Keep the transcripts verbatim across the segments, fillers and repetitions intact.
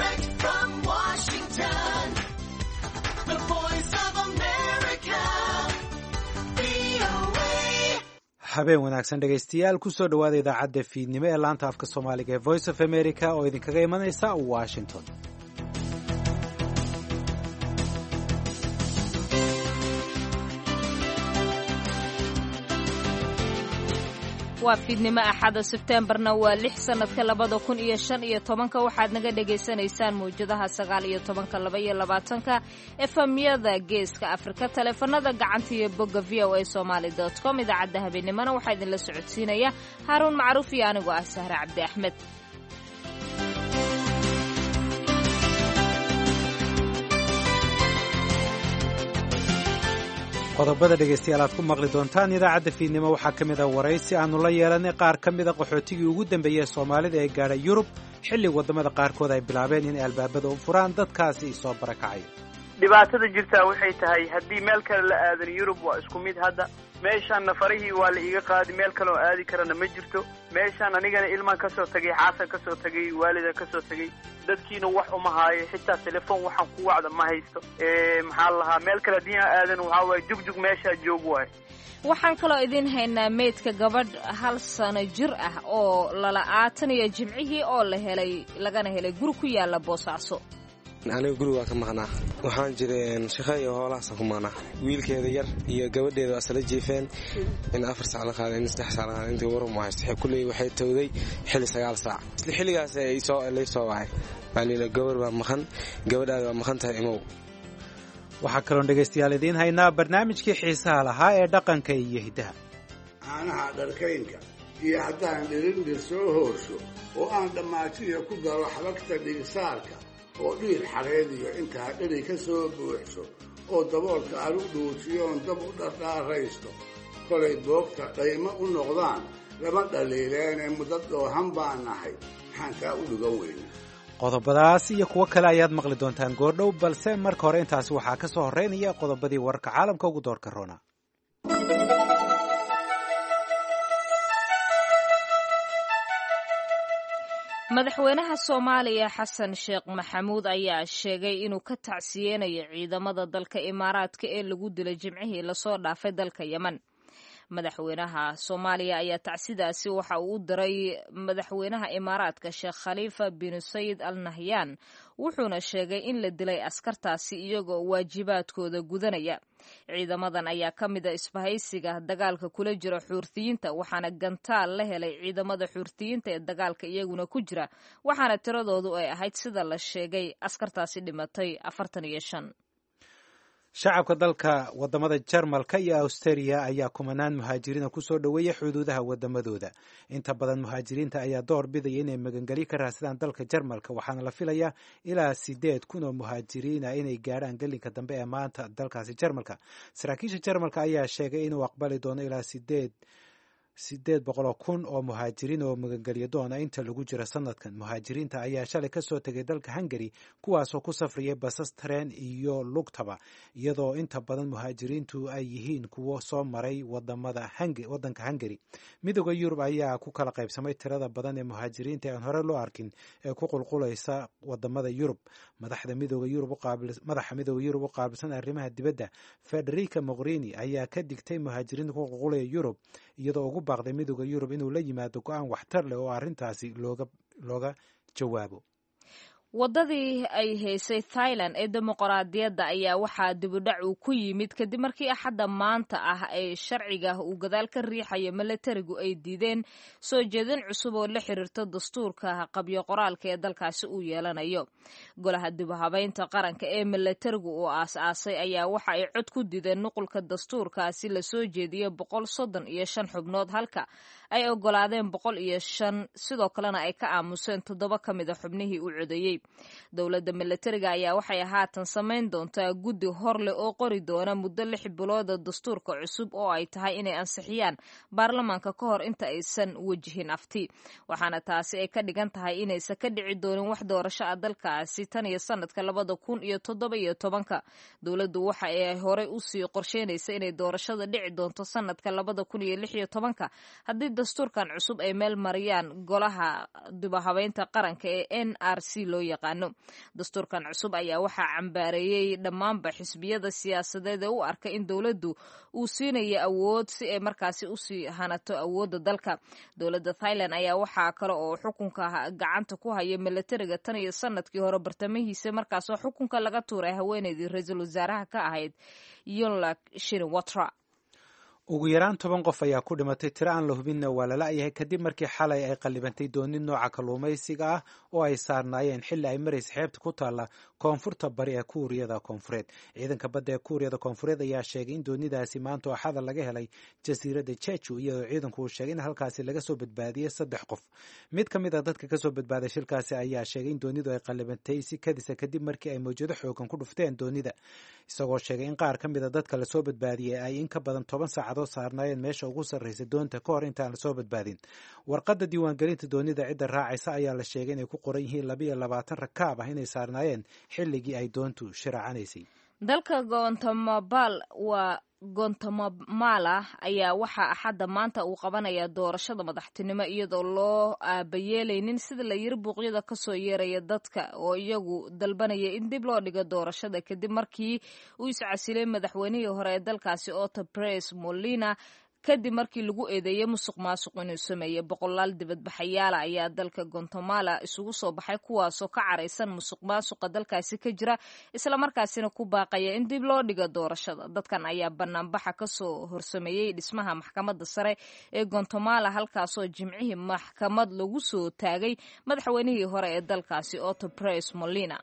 Direct from Washington, the Voice of America, V O A. habeen wanaagsan dhegaystayaal kusoo dhowaada idaacadda fiidnimo ee laanta afka soomaaliga ee Voice of America oo idinkaga imanaysa Washington. waa fiidnimo axada Sebteembarna waa lix sanadka labada kun iyo shan iyo tobanka waxaad naga dhagaysanaysaan mawjadaha sagaal iyo tobanka laba iyo labaatanka efemyada geeska Afrika taleefanada gacanta iyo bogga v o a somali dot com idaacadda habeenimona waxaa idinla socodsiinaya Haaruun Macruuf iyo anigoo ah Sahra Cabdi Axmed. qodobada dhegaystayaal aad ku maqli doontaan idaacadda fiidnimo waxaa ka mid ah waraysi aanu la yeelanay qaar ka mida qaxootigii ugu dambeeyey Soomaalida ee gaadhay Yurub xilli wadamada qaarkood ay bilaabeen in albaabada u furaan dadkaasi soo barakacay. dhibaatada jirtaa waxay tahay haddii meel kale la aadan Yurub waa isku mid hadda meeshaan nafarihii waa la iga qaadi meel kale oo aadi karana ma jirto meeshaan anigana ilmaan ka soo tagay xaasan ka soo tagay waalida ka soo tagay dadkiina wax uma haayo xitaa telefoon waxaan ku wacda ma haysto ee maxaa la lahaa meel kale haddii aan aadan waxaa waaye jugjug meeshaa joog waaye. waxaan kaloo idin haynaa meydka gabadh hal sano jir ah oo lala'aataniyo jimcihii oo la helay lagana helay guri ku yaala Boosaaso. aniga guriga ka maqnaa waxaan jiray shaqo iyo howlahaas ku maqnaa wiilkeeda yar iyo gabadheeda asla jiifeen in afar saac la qaaday in saddex saac la qaaday intii waran ma haysto kulay waxay tawday xilli sagaal saac isla xilligaas ay soo lay soo waay baalina gabar baa maqan gabadhaada waa maqan tahay imow. waxaa kaloo dhegaystayaal idiin haynaa barnaamijkii xiisaha lahaa ee dhaqanka iyo hidaha caanaha dharkaynka iyo haddaan dhirindhir soo hoorsho oo aan dhammaajiya ku daro xabagta dhigsaarka oo dhiir xareediyo intaa dheri ka soo buuxso oo daboolka aan u dhuujiyoon dab u dhardhaaraysto kolay boogta dhaymo u noqdaan lama dhaliileene muddo dhoohan baan nahay maxaan kaa u dhigan weyna. qodobadaas iyo kuwo kale ayaad maqli doontaan goordhow balse marka hore intaasi waxaa ka soo horreynaya qodobadii wararka caalamka ugu doorka roona. madaxweynaha Soomaaliya Xasan Sheekh Maxamuud ayaa sheegay inuu ka tacsiyeenayo ciidamada dalka Imaaraadka ee lagu dilay jimcihii la soo dhaafay dalka Yemen. madaxweynaha Soomaaliya ayaa tacsidaasi waxa uu u diray madaxweynaha Imaaraadka Sheekh Khalifa bin Said Al Nahyan wuxuuna sheegay in la dilay askartaasi iyagoo waajibaadkooda gudanaya. ciidamadan ayaa ka mid ah isbahaysiga dagaalka kula jira xuurtiyiinta waxaana gantaal la helay ciidamada xuurtiyiinta ee dagaalka iyaguna ku jira waxaana tiradoodu ay ahayd sida la sheegay askartaasi dhimatay afartan iyo shan. shacabka dalka wadamada Jarmalka iyo Australia ayaa kumanaan muhaajiriin ku soo dhaweeyay xuduudaha wadamadooda. inta badan muhaajiriinta ayaa door bidaya inay magangeli ka raadsadaan dalka Jarmalka waxaana la filayaa ilaa sideed kun oo muhaajiriin ah inay gaaraan galinka dambe ee maanta dalkaasi Jarmalka. saraakiisha Jarmalka ayaa sheegay inuu aqbali doono ilaa sideed sideed boqol kun oo muhaajiriin oo magangeliyo doona inta lagu jiro sanadkan. muhaajiriinta ayaa shalay ka soo tegay dalka Hungary kuwaasoo ku safriyay basas tareen iyo lugtaba iyadoo inta badan muhaajiriintu ay yihiin kuwo soo maray wadamada wadanka Hungary. midowga Yurub ayaa ku kala qaybsamay tirada badan ee muhaajiriinta aan hore loo arkin ee ku qulqulaysa wadamada Yurub. madaxda midowga Yurub u qaabilsan madaxa midowga Yurub u qaabilsan arrimaha dibadda Federica Mogherini ayaa ka digtay muhaajiriinta ku qulqulaya Yurub iyadoo ugu baaqday midowga Yurub inuu la yimaado go'aan waxtar leh oo arrintaasi looga looga jawaabo. wadadii ay haysay Thailand ee dimuqraadiyadda ayaa waxaa dibudhac uu ku yimid kadib markii axadda maanta ah ay sharciga uu gadaal ka riixayo militarigu ay diideen soo jeedin cusub oo la xiriirta dastuurka qabyo qoraalka ee dalkaasi uu yeelanayo. golaha dib u habeynta qaranka ee militarigu uu aas-aasay ayaa waxa ay cod ku diideen nuqulka dastuurkaasi la soo jeediyay boqol soddon iyo shan xubnood halka ay ogolaadeen boqol iyo shan sidoo kalena ay ka aamuseen toddoba ka mid a xubnihii u codeeyey. dowladda militariga ayaa waxay haatan samayn doontaa guddi hor leh oo qori doona muddo lix bilooda dastuurka cusub oo ay tahay inay ansixiyaan baarlamaanka ka hor inta aysan wajihin afti. waxaana taasi ay ka dhigan tahay inaysan ka dhici doonin wax doorasho ah dalkaasi tan iyo sanadka labada kun iyo toddoba iyo tobanka. dowladdu waxa ay horey usii qorsheynaysa inay doorashada dhici doonto sanadka labada kun iyo lix iyo tobanka haddii dastuurkan cusub ay meel mariyaan golaha dibahabeynta qaranka ee n r c loo yaqaano. dastuurkan cusub ayaa waxaa cambaareeyey dhammaanba xisbiyada siyaasadeed ee u arka in dowladdu uu siinayo awood si ay markaasi usii hanato awoodda dalka. dowladda thailand ayaa waxaa kale oo xukunka gacanta ku haya milatariga tan iyo sanadkii hore bartamihiisa markaasoo xukunka laga tuuray haweeneydii ra-iisul wasaaraha ka ahayd yonglak shinawatra. ugu yaraan toban qof ayaa ku dhimatay tiro aan la hubinna waa la la'yahay kadib markii xalay ay qallibantay dooni nooca kalluumaysiga ah oo ay saarnaayeen xilli ay maraysa xeebta ku taalla koonfurta bari ee kuuriyada koonfureed. ciidanka badda ee kuuriyada koonfureed ayaa sheegay in doonidaasi maanta oo xadal laga helay jasiiradda jeju, iyadoo ciidanku uu sheegay in halkaasi laga soo badbaadiyey saddex qof. mid ka mid a dadka kasoo badbaaday shilkaasi ayaa sheegay in doonidu ay qallibantay si kadisa kadib markii ay mawjado xoogan ku dhufteen doonida, isagoo sheegay in qaar ka mid a dadka lasoo badbaadiyey ay in ka badan toban saacadood saarnaayeen meesha ugu sarraysa doonta ka hor intaan lasoo badbaadin. warqadda diiwaangelinta doonida cidda raacaysa ayaa la sheegay inay ku qoran yihiin labiyo labaatan rakaab ah inay saarnaayeen xilligii ay doontu shiraacanaysay. dalka gontamabal waa gontamamala ayaa waxaa axadda maanta uu qabanayaa doorashada madaxtinimo iyadoo loo aabayeelaynin sida la yiri buuqyada kasoo yeeraya dadka oo iyagu dalbanaya in dib loo dhigo doorashada kadib markii uu iscasilay madaxweynihii hore ee dalkaasi Otto Pres Molina kadib markii lagu eedeeyay musuq maasuq inuu sameeyay. boqolaal dibadbaxayaal ayaa dalka Guatemala isugu soo baxay kuwaasoo ka caraysan musuq maasuqa dalkaasi ka jira isla markaasina ku baaqaya in dib loo dhigo doorashada. dadkan ayaa banaanbaxa kasoo horsameeyay dhismaha maxkamadda sare ee Guatemala halkaasoo jimcihii maxkamad lagu soo taagay madaxweynihii hore ee dalkaasi Otto Pres Molina.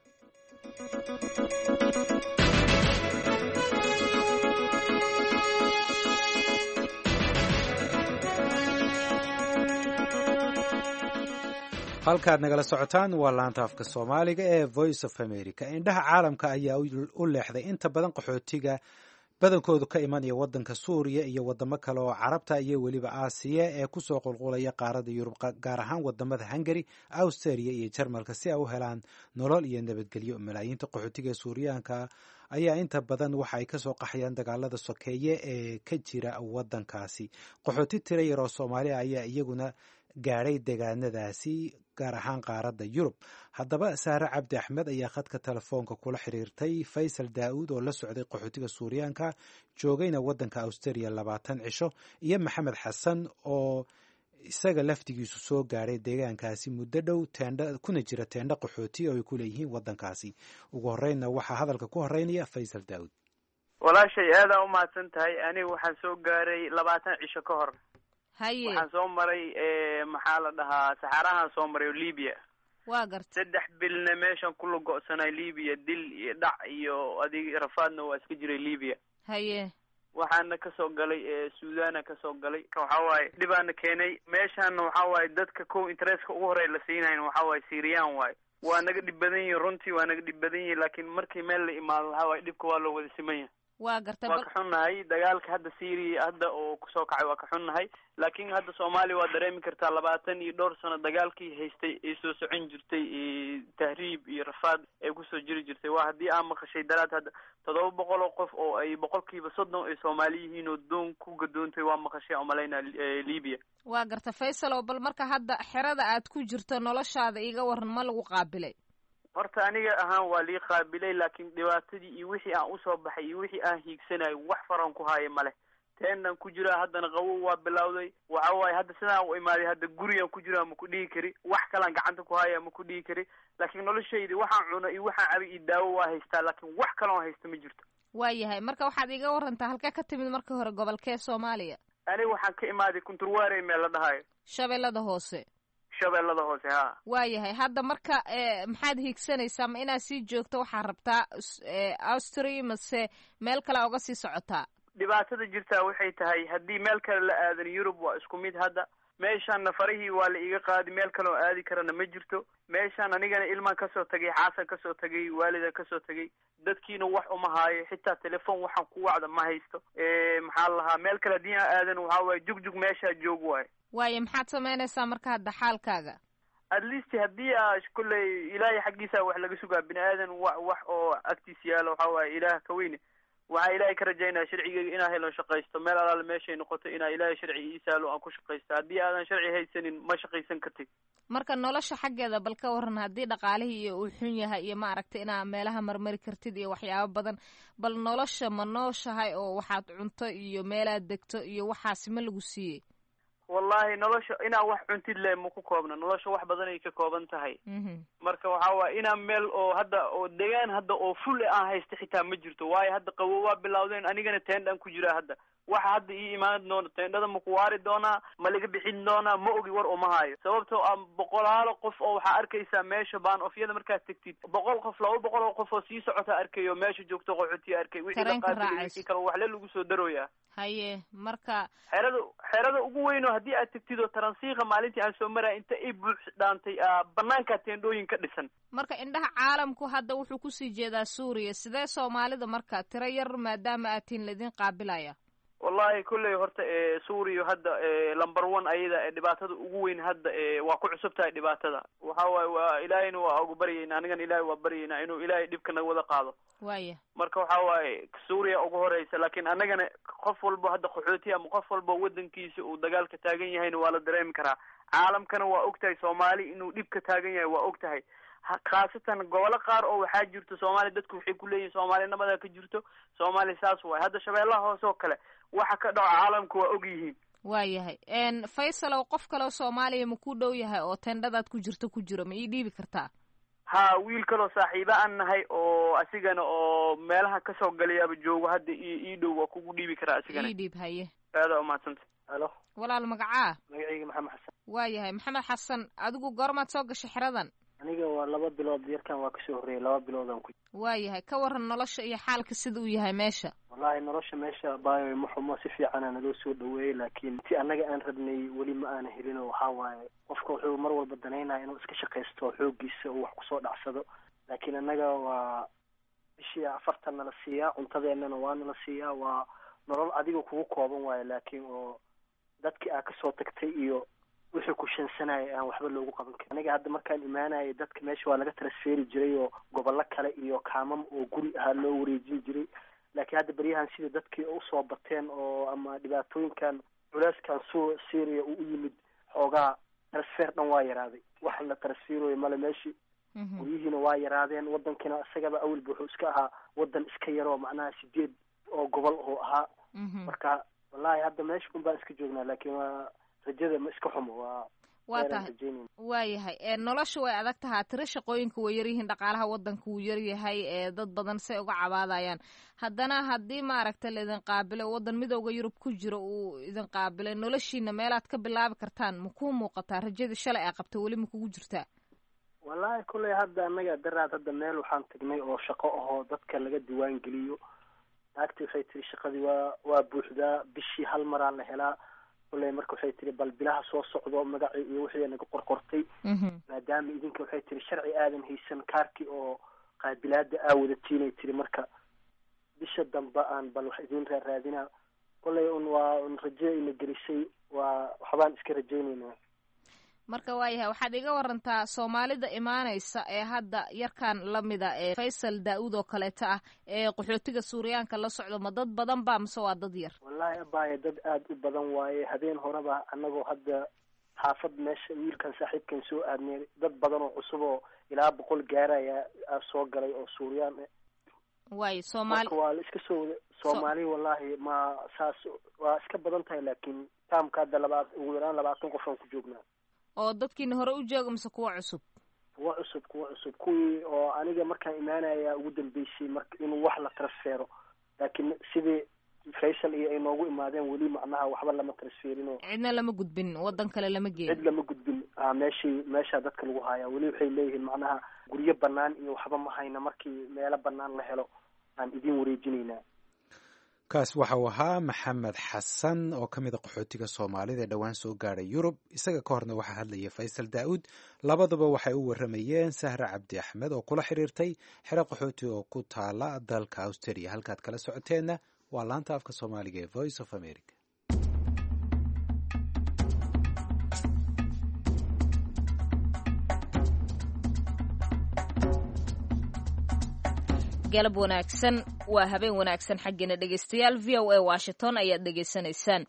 halkaad nagala socotaan waa laanta afka soomaaliga ee voice of america. indhaha caalamka ayaa u leexday inta badan qaxootiga badankoodu ka imanaya wadanka suuriya iyo wadamo kale oo carabta iyo weliba aasiya ee kusoo qulqulaya qaaradda yurub, gaar ahaan wadamada hungary, australia iyo jarmalka si ay u helaan nolol iyo nabadgelyo. malaayiinta qaxootiga suuriyaanka ayaa inta badan waxa ay kasoo qaxayaan dagaalada sokeeye ee ka jira wadankaasi. qaxooti tira yar oo soomaaliya ayaa iyaguna gaadhay deegaanadaasi gaar ahaan qaaradda yurub. haddaba saare cabdi axmed ayaa khadka telefoonka kula xiriirtay faysal daa'uud oo la socday qaxootiga suuriyaanka joogayna waddanka australia labaatan cisho, iyo maxamed xasan oo isaga laftigiisu soo gaadhay deegaankaasi muddo dhow teendha kuna jira teendha qaxooti oo ay ku leeyihiin waddankaasi. ugu horreynna waxaa hadalka ku horeynaya faysal daa'uud. walaashay aadaa u mahadsan tahay. aniga waxaan soo gaaray labaatan cisho ka hor. haye waxaan soo maray maxaa la dhahaa saxaarahaan soo maray oo Liibiya. waa gartay saddex bilna meeshan kula go'sanay Liibiya, dil iyo dhac iyo adig rafaadna waa iska jiray Liibiya. haye waxaana kasoo galay Suudaana kasoo galay. waxa waaye dhibaana keenay meeshan. waxa waaye dadka kow interestka ugu horeeya la siinayn waxa waaye Syrian waaye. waa naga dhib badan yihiin runtii, waa naga dhib badan yihiin, laakiin markii meel la imaado waxa waaye dhibka waa loo wada siman yahay. waa gartay waa ka xunnahay dagaalka hadda Syria hadda oo kusoo kacay, waa ka xunnahay. laakiin hadda Soomaaliya waa dareemi kartaa labaatan iyo dhowr sano dagaalkii haystay ee soo socon jirtay tahriib iyo rafaad ee kusoo jiri jirtay. waa haddii aan maqashay daraad hadda toddoba boqol oo qof oo ay boqolkiiba soddon ay Soomaali yihiin oo doon ku gadoontay waa maqashay oo malaynaa Liibiya. waa gartay Faysal, oo bal marka hadda xerada aad ku jirto noloshaada iga waran, ma lagu qaabilay? horta aniga ahaan waa lii qaabilay, laakiin dhibaatadii iyo wixii aan usoo baxay iyo wixii aan hiigsanayo wax faran ku haayo male. teenan ku jiraa haddana qawow waa bilowday. waxa waaye hadda sidaan u imaaday hadda gurigaan ku jiraa ma ku dhihi kari, wax kalaan gacanta ku haya ma ku dhihi kari, laakiin noloshaydi waxaan cuno iyo waxaan cabay iyo daawo waa haystaa, laakiin wax kaloon haysta ma jirto. waayahay, marka waxaad iga warantaa halkee ka timid marka hore, gobolkee Soomaaliya? aniga waxaan ka imaaday Kunturwaare meel la dhahayo. shabeellada hoose. shabeellada hoose ha. waayahay, hadda marka maxaad hiigsanaysaa? ma inaad sii joogto waxaad rabtaa Austria mase meel kale uga sii socotaa? dhibaatada jirtaa waxay tahay haddii meel kale la aadan Yurub waa isku mid. hadda meeshaan nafarihii waa la iga qaadi, meel kale oo aadi karana ma jirto. meeshaan anigana ilmaan kasoo tagay, xaasan kasoo tagay, waalidan kasoo tagay, dadkiina wax uma haayo, xitaa telefoon waxaan ku wacda ma haysto. maxaa lahaa meel kale haddii aan aadan waxaa waaye jugjug meeshaa joog waayo. waayo maxaad samaynaysaa marka hadda xaalkaaga? at least haddii aa kulley ilaahay xaggiisa wax laga sugaa, bini aadan wax wax oo agtiis yaalo waxaa waaye ilaah ka weyne waxaa ilaahay ka rajaynaya sharcigeyga inaa helo shaqaysto meel alaale meeshay noqoto inaa ilaahay sharci ii saalo aan ku shaqaysto haddii aadan sharci haysanin ma shaqaysan kartid marka nolosha xaggeeda bal ka waran haddii dhaqaalihii iyo uu xun yahay iyo maaragtay inaa meelaha marmari kartid iyo waxyaabo badan bal nolosha ma nooshahay oo waxaad cunto iyo meelaad degto iyo waxaasi ma lagu siiyey wallahi nolosha inaa wax cuntid le ma ku koobna nolosha wax badan ay ka kooban tahay marka waxaa waaya inaa meel oo hadda oo degaan hadda oo ful aan haysta xitaa ma jirto waayo hadda qabow waa bilawdeen anigana teendhaan ku jiraa hadda waxa hadda ii imaan doona teendhada ma ku waari doonaa ma laga bixin doonaa ma ogi war uma hayo sababtoo ah boqolaalo qof oo waxaa arkaysaa meesha baan ofyada markaad tegtid boqol qof laba boqol oo qof oo sii socota arkay oo meesha joogto qaxootiya arkay wixii la qaatay wixii kale waxle lagu soo darooyaa haye marka xerada xerada ugu weyn oo haddii aad tegtid oo taransiiqa maalintii aan soo maraya inta i buux dhaantay banaankaa teendhooyin ka dhisan marka indhaha caalamku hadda wuxuu kusii jeedaa suuriya sidee soomaalida marka tiro yar maadaama aad tihin laydin qaabilaya wallahi kulley horta suuriya hadda number one ayada dhibaatada ugu weyn hadda waa ku cusub tahay dhibaatada waxa waaye waa ilaahayna waa ugu baryayna anigana ilaahay waa baryaynaa inuu ilaahay dhibka naga wada qaado waya marka waxa waaye suuriya ugu horeysa laakiin annagana qof walba hadda qaxooti ama qof walba wadankiisa uu dagaalka taagan yahayna waa la dareemi karaa caalamkana waa og tahay soomaali inuu dhibka taagan yahay waa og tahay khaasatan gobolo qaar oo waxaa jirto soomaaliya dadku waxay ku leeyihin soomaaliya nabadaa ka jirto soomaaliya saas waay hadda shabeellaha hoose oo kale waxa ka dhaco caalamka waa og yihiin waayahay faysalow qof kaleo soomaaliya ma ku dhow yahay oo teendhadaad ku jirto ku jiro ma ii dhiibi kartaa ha wiil kaloo saaxiiba aan nahay oo asigana oo meelaha kasoo galayaaba joogo hadda i ii dhow waa kugu dhiibi karaa asigana ii dhiib haye aada umahadsanta halo walaal magacaa magacayga maxamed xasan waayahay maxamed xasan adigu goormaad soo gashay xeradan aniga waa laba bilood yarkan waa kasoo horreeyay laba biloodaan ku waayahay ka waran nolosha iyo xaalka sida uu yahay meesha wallahi nolosha meesha baayo ma xumo si fiicana naloo soo dhaweeyey laakiin ti annaga aan rabnay weli ma aana helin oo waxaa waaye qofka wuxuu mar walba danaynaya inuu iska shaqaysto xoogiisa uu wax kusoo dhacsado laakiin annaga waa bishii afartan nala siiyaa cuntadeennana waa nala siiyaa waa nolol adiga kugu kooban waayo laakiin oo dadkii aa kasoo tagtay iyo wixii ku shansanaya aan waxba loogu qaban karin aniga hadda markaan imaanayay dadka meesha waa laga transferi jiray oo gobollo kale iyo kaamam oo guri ahaa loo wareejin jiray laakiin hadda beryahan sida dadkii usoo bateen oo ama dhibaatooyinkan culeyskan su syria uu u yimid xoogaa transfer dhan waa yaraaday wax la transferoyo male meeshii guryihiina waa yaraadeen wadankiina isagaba awalba wuxuu iska ahaa wadan iska yaroo macnaha sideed oo gobol oo ahaa marka wallahi hadda meesha un baan iska joognaa laakiin waa rajada ma iska xumo waa waa tahay waayahay nolosha way adag tahaa tiro shaqooyinka way yaryihiin dhaqaalaha wadanka wuu yaryahay ee dad badan say uga cabaadayaan haddana haddii maaragta laidin qaabilo wadan midooda yurub ku jiro uu idin qaabilay noloshiina meelaad ka bilaabi kartaan ma kuu muuqataa rajadii shalay aa qabta weli ma kugu jirtaa wallahi kulley hadda annaga daraad hadda meel waxaan tagnay oo shaqo ahoo dadka laga diwaan geliyo naagti waxay tiri shaqadii waa waa buuxdaa bishii hal maraa la helaa kulley marka waxay tiri bal bilaha soo socdo magacii iyo wixii naga qorqortay maadaama idinka waxay tiri sharci aadan haysan kaarkii oo qaabilaada aa wadatiinay tiri marka bisha dambe aan bal wax idin raaraadinaa kulley un waa un rajo ina gelisay waa waxbaan iska rajaynaynaa marka waayahay waxaad iga warantaa soomaalida imaanaysa ee hadda yarkan lamida ee faysal daa-uud oo kaleeto ah ee qaxootiga suuriyaanka la socdo ma dad badan ba mise waa dad yar wallahi abaaye dad aada u badan waaye habeen horeba annagoo hadda xaafad meesha wiilkan saaxiibkan soo aadnay dad badan oo cusub oo ilaa boqol gaaraya soo galay oo suuriyaan waayo soomaali waa la iska soo wada soomaali wallahi ma saas waa iska badan tahay laakiin taamka hadda labaad ugu yaraan labaatan qof aan ku joognaa oo dadkiina hore u jooga mise kuwa cusub kuwa cusub kuwa cusub kuwii oo aniga markaan imaanaya ugu dambeysay marka inuu wax la transfero laakiin sidii faysal iyo ay noogu imaadeen weli macnaha waxba lama transferino cidna lama gudbin wadan kale lama geeyo cid lama gudbin a meeshii meeshaa dadka lagu haayaa weli waxay leeyihiin macnaha guryo banaan iyo waxba ma hayna markii meelo banaan la helo aan idin wareejinaynaa kaas waxa uu ahaa maxamed xasan oo ka mid a qaxootiga soomaalida ee dhowaan soo gaadhay yurub isaga ka horna waxaa hadlaya faysal daa-uud labaduba waxay u waramayeen sahra cabdi axmed oo kula xiriirtay xero qaxooti oo ku taala dalka australia halkaad kala socoteenna waa laanta afka soomaaliga ee voice of america galab wanaagsan waa habeen wanaagsan xaggeena dhegaystayaal v o a washington ayaad dhegaysanaysaan.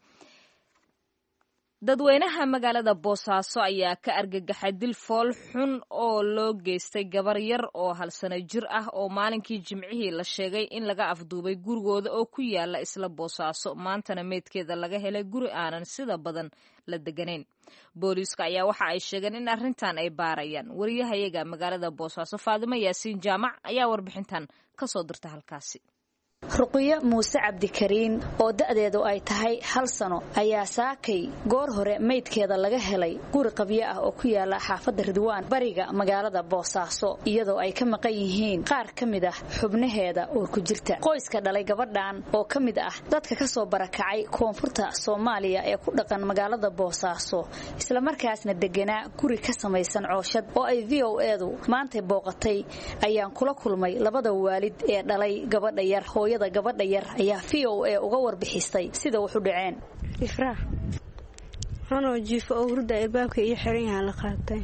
dadweynaha magaalada boosaaso ayaa ka argagaxay dil fool xun oo loo geystay gabar yar oo hal sano jir ah oo maalinkii jimcihii la sheegay in laga afduubay gurigooda oo ku yaala isla boosaaso, maantana meydkeeda laga helay guri aanan sida badan la deganayn. booliiska ayaa waxa ay sheegeen in arrintan ay baarayaan. wariyahayaga magaalada boosaaso faadimo yaasiin jaamac ayaa warbixintan ka soo dirta halkaasi. ruqiyo muuse cabdikariin oo da'deedu ay tahay hal sano ayaa saakay goor hore meydkeeda laga helay guri qabyo ah oo ku yaala xaafadda Ridwaan bariga magaalada Boosaaso, iyadoo ay ka maqan yihiin qaar ka mid ah xubnaheeda oo ku jirta. qoyska dhalay gabadhan oo ka mid ah dadka ka soo barakacay koonfurta Soomaaliya ee ku dhaqan magaalada Boosaaso, isla markaasna deganaa guri ka samaysan cooshad oo ay V O A du maanta booqatay, ayaan kula kulmay labada waalid ee dhalay gabadha yar. hooyada gabadha yar ayaa V O A uga warbixisay sida wuxuu dhaceen. ifraax anoo jiifo oo hurda albaabka iyo xiran yahay la qaatay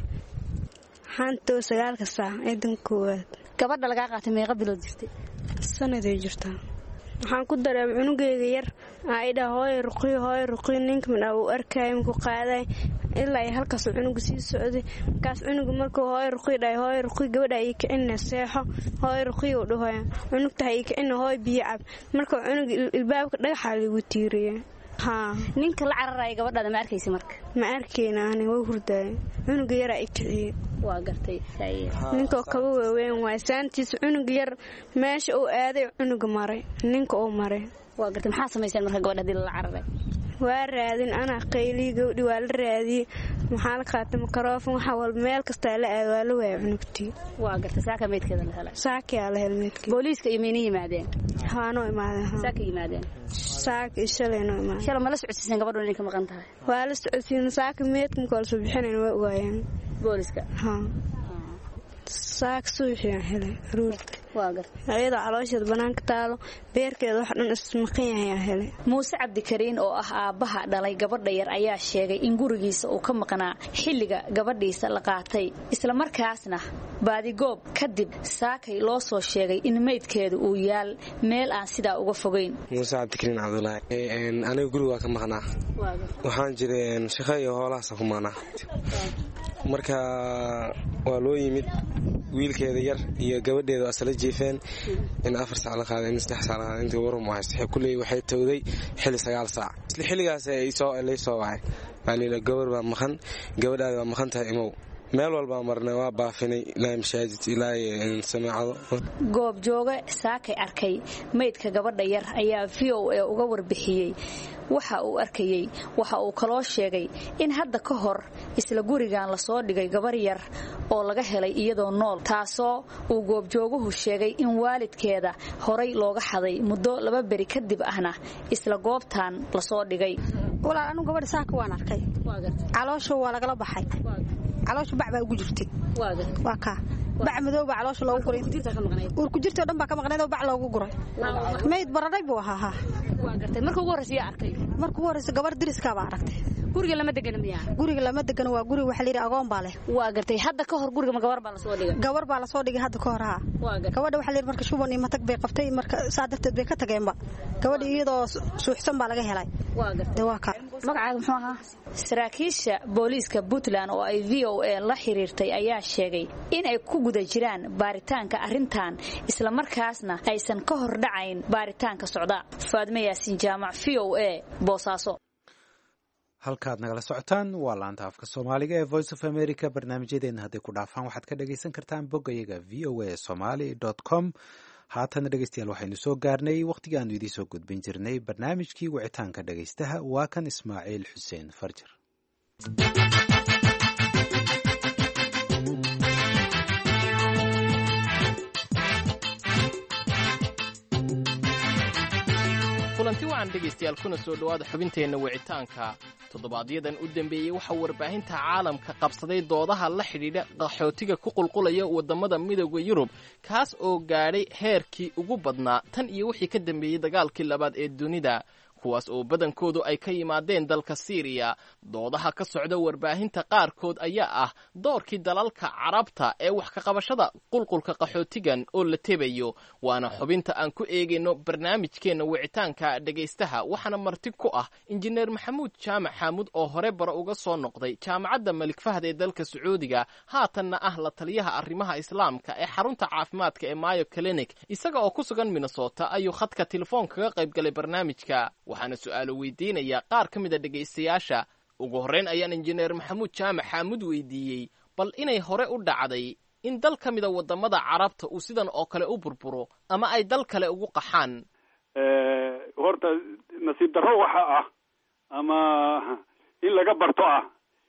xantoo sagaalka saac ee dan koowaad. gabadha laga qaatay meeqa bilood jirtay? sanaday jirtaa. waxaan ku dareemay cunugeyga yar ay dhahay hooyo ruqiyo hooyo ruqiyo ninka midha uu arkay ku qaaday ilaa ay halkaas cunugu sii socday. kaas cunugu markuu hooyo ruqiyo dhahay hooyo ruqiyo gabadha ay ka inna seexo hooyo ruqiyo u dhahay cunugta ay ka inna hooyo biyo cab. markuu cunug ilbaabka dhagaxa lagu tiiriyay. ha ninka la cararay gabadha ma arkaysi marka? ma arkayna ani way hurday cunuga yar ay kiciyay. waa gartay saayay ninka kaba weyn waa saantiis cunug yar meesha uu aaday cunuga maray ninka uu maray. waa gartay maxaa sameeysan marka gabadha dil la cararay? waa raadin ana qayli gabadhi waa la raadiyay maxaa la qaatay microphone waxa wal meel kasta la aad waa la waay cunugtii. waa gartay saaka meedkeeda la helay. saaka la helay meedkeeda. booliiska imeeni yimaadeen. haano imaadeen. saaka yimaadeen. saaka ishalayno imaadeen. shalay ma la socodsiisan gabadhu inay ka maqan tahay? waa la socodsiin saaka meedkan kala soo bixinayna waa ogaayeen booliiska. ha saaka suuxiyaan helay ruulka. waa gartay ayada caloosheeda banaanka taalo beerkeeda wax dhan ismaqan yahay helay. muuse cabdikariin oo ah aabaha dhalay gabadha yar ayaa sheegay in gurigiisa uu ka maqnaa xilliga gabadhiisa la qaatay, isla markaasna baadigoob kadib saakay loo soo sheegay in meydkeedu uu yaal meel aan sidaa uga fogeyn. muuse cabdikariin cabdulaahi aniga guriga waa ka maqnaa. waxaan jiray shaqo iyo hoolahaas ku maqnaa. marka waa loo yimid wiilkeeda yar iyo gabadheedu asala jiifeen in afar saac la qaaday in saddex saac la qaaday intii warum wahay kulay waxay tawday xilli sagaal saac. isla xilligaas ay soo lay soo wacay baalila gabar baa maqan gabadhaada waa maqan tahay imow. meel walba marnay waa baafinay ilaa mashaajid ilaa samaacado. goob jooga saakay arkay meydka gabadha yar ayaa V O A uga warbixiyay waxa uu arkayay. waxa uu kaloo sheegay in hadda ka hor isla gurigan la soo dhigay gabar yar oo laga helay iyadoo nool, taasoo uu goob jooguhu sheegay in waalidkeeda horay looga xaday muddo laba beri kadib ahna isla goobtan la soo dhigay. walaal anu gabadha saaka waan arkay. waa gartay caloosha waa laga baxay. caloosha bac baa ugu jirtay. waa gartay waa ka bac madow baa caloosha loogu guray. ur ku jirtay dhan baa ka maqnayd oo bac loogu guray. meyd baradhay buu ahaa. waa gartay markuu ugu horeeyay arkay. markuu ugu horeeyay gabar diriska baa aragtay. guriga lama degan miyaa? guriga lama degan waa guri waxa la yiraahdo agoon baa leh. waa gartay hadda ka hor guriga ma gabar baa la soo dhigay? gabar baa la soo dhigay hadda ka hor ha. waa gartay gabadha waxa la yiraahdo marka shuban iyo matag bay qabtay marka saadarteed bay ka tageenba. gabadha iyadoo suuxsan baa laga helay. waa gartay waa ka magacaaga muxuu ahaa? saraakiisha booliiska Puntland oo ay V O A la xiriirtay ayaa sheegay in ay ku guda jiraan baaritaanka arrintan, isla markaasna aysan ka hor dhacayn baaritaanka socda. Faadimo Yaasiin Jaamac, V O A, Boosaaso. halkaad nagala socotaan waa laanta afka Soomaaliga ee Voice of America. barnaamijyadeena hadday ku dhaafaan waxaad ka dhagaysan kartaan boggayaga v o a somali dot com. haatan dhegaystayaal waxaynu soo gaarnay waqtigii aanu idiin soo gudbin jirnay barnaamijkii wicitaanka dhagaystaha. waa kan Ismaaciil Xuseen Farjar. kulanti wacan dhegaystayaal kuna soo dhowaada xubinteenna wicitaanka. toddobaadyaddan u dambeeyey waxaa warbaahinta caalamka qabsaday doodaha la xidhiidha qaxootiga ku qulqulaya waddamada midooda yurub, kaas oo gaadhay heerkii ugu badnaa tan iyo wixii ka dambeeyey dagaalkii labaad ee dunida, kuwaas oo badankoodu ay ka yimaadeen dalka Syria. Doodaha ka socda warbaahinta qaarkood ayaa ah doorkii dalalka Carabta ee wax ka qabashada qulqulka qaxootigan oo la tebayo, waana xubinta aan ku eegayno barnaamijkeena wicitaanka dhagaystaha. waxaana marti ku ah injineer Maxamuud Jaamac Xamuud oo hore bara uga soo noqday jaamacadda Malik Fahd ee dalka Sacuudiga, haatanna ah la taliyaha arrimaha islaamka ee xarunta caafimaadka ee Mayo Clinic. isaga oo ku sugan Minnesota ayuu khadka telefoon kaga qayb galay barnaamijka, waxaana su'aalo weydiinaya qaar ka mid ah dhagaystayaasha. ugu horreyn ayaan injineer Maxamuud Jaamac Xamuud weydiiyey bal inay hore u dhacday in dal ka mid ah wadamada Carabta uu sidan oo kale u burburo ama ay dal kale ugu qaxaan. horta nasiib darro waxa ah ama in laga barto ah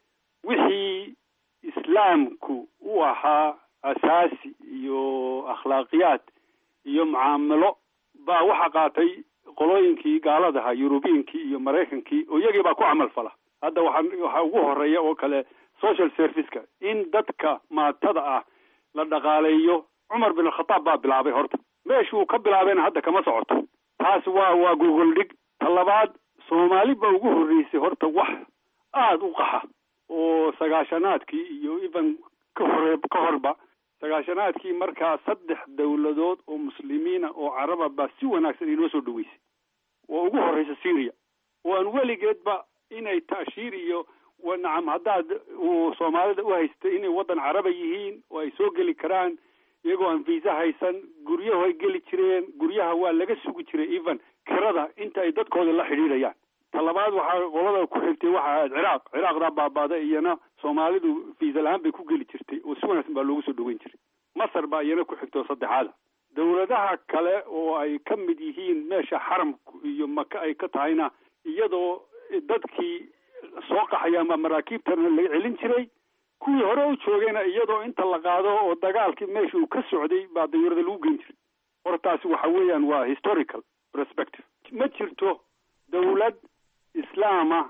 wixii islaamku u ahaa asaasi iyo akhlaaqiyaad iyo mucaamalo baa waxa qaatay qolooyinkii gaaladaha yurubiyinkii iyo maraykankii oo iyagii baa ku camal fala. hadda waxaa waxaa ugu horeeya oo kale social serviceka in dadka maatada ah la dhaqaaleeyo. cumar bin alkhataab baa bilaabay horta, meeshuu ka bilaabayna hadda kama socoto. taas waa waa gogol dhig. ta labaad soomaali baa ugu horreysay horta wax aada u qaxa oo sagaashanaadkii iyo even ka hore ka horba sagaashanaadkii markaa saddex dawladood oo muslimiina oo caraba baa si wanaagsan inoo soo dhaweysay. waa ugu horreysa Syria oo aan weligeedba inay taashiir iyo wanacam haddaad uu soomaalida u haystay inay waddan caraba yihiin oo ay soo geli karaan iyagoo aan visa haysan. guryahu ay geli jireen, guryaha waa laga sugi jiray even kirada inta ay dadkooda la xidhiidhayaan. ta labaad waxaa qolada ku xigtay waxa ahayd ciraaq ciraaqdaa baabaaday iyana soomaalidu visa la-aan bay ku geli jirtay oo si wanaagsan baa loogu soo dhaweyn jiray. masar baa iyana ku xigtay oo saddexaada. dawladaha kale oo ay ka mid yihiin meesha xaramku iyo maka ay ka tahayna iyadoo dadkii soo qaxaya ama maraakiibtana laga celin jiray, kuwii hore u joogayna iyadoo inta la qaado oo dagaalkii meesha uu ka socday baa dawladda lagu geyn jiray. hortaasi waxa weeyaan waa historical perspective. ma jirto dawlad islaama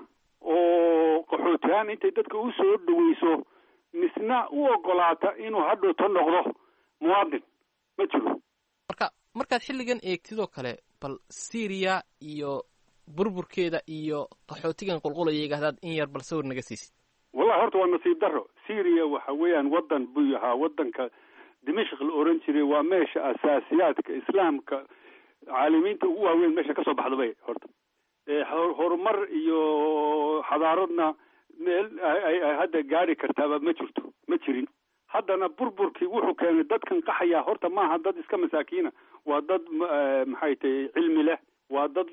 oo qaxootigaan intay dadka u soo dhaweyso misna u ogolaata inuu hadhowto noqdo muwaadin, ma jiro. marka markaad xilligan eegtidoo kale bal Syria iyo burburkeeda iyo qaxootigan qulqulaya hadaad in yar bal sawir naga siisid. wallahi horta waa nasiib darro. Syria waxa weeyaan waddan buu ahaa, waddanka Dimashq la oran jiray, waa meesha asaasiyaadka islaamka caalamiinta ugu waaweyn meesha kasoo baxdabay. horta horumar iyo xadaaradna meel ay hadda gaari kartaaba ma jirto, ma jirin. haddana burburkii wuxuu keenay dadkan qaxaya horta maaha dad iska masaakiina, waa dad maxay tahay cilmi leh, waa dad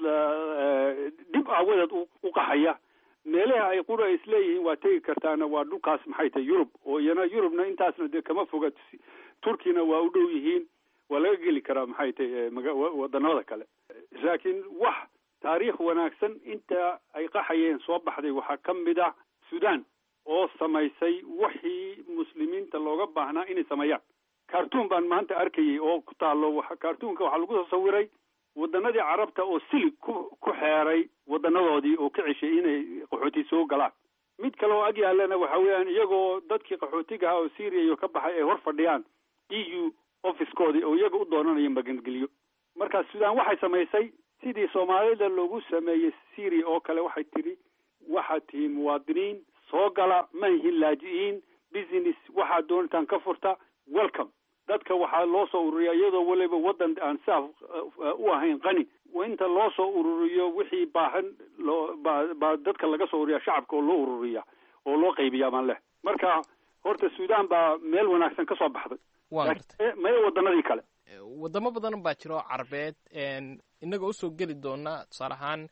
dhib aawadeed u qaxaya. meelaha ay qura isleeyihiin waa tegi kartaana waa dhulkaas maxay tahay Yurub, oo iyana Yurubna intaasna dee kama foga. Turkina waa u dhow yihiin, waa laga geli karaa maxay tahay wadanada kale. laakiin wax taariikh wanaagsan inta ay qaxayeen soo baxday waxaa ka mid ah Sudan oo samaysay wixii muslimiinta looga baahnaa inay sameeyaan. Khartoum baan maanta arkayay oo ku taalo waxa Khartoumka waxa lagu soo sawiray wadanadii Carabta oo silig ku ku xeeray wadanadoodii oo ka cishay inay qaxooti soo galaan. mid kale oo ag yaalana waxa weeyaan iyagoo dadkii qaxootiga ah oo Syria iyo ka baxay ay hor fadhiyaan E U office-koodii oo iyaga u doonanaya magangeliyo. marka Sudan waxay samaysay sidii Soomaalida loogu sameeyay Syria oo kale, waxay tiri waxa tii muwaadiniin soo gala ma yihiin laajiin business waxa doontaan ka furta welcome. dadka waxaa loo soo ururiyaa iyadoo waliba wadan aan saaf u ahayn qani, inta loo soo ururiyo wixii baahan loo baa dadka laga soo ururiyaa shacabka oo loo ururiyaa oo loo qaybiyaa maan leh. marka horta Sudan baa meel wanaagsan ka soo baxday. ma wadanadii kale wadamo badan baa jiro Carbeed inaga usoo geli doona tusaale ahaan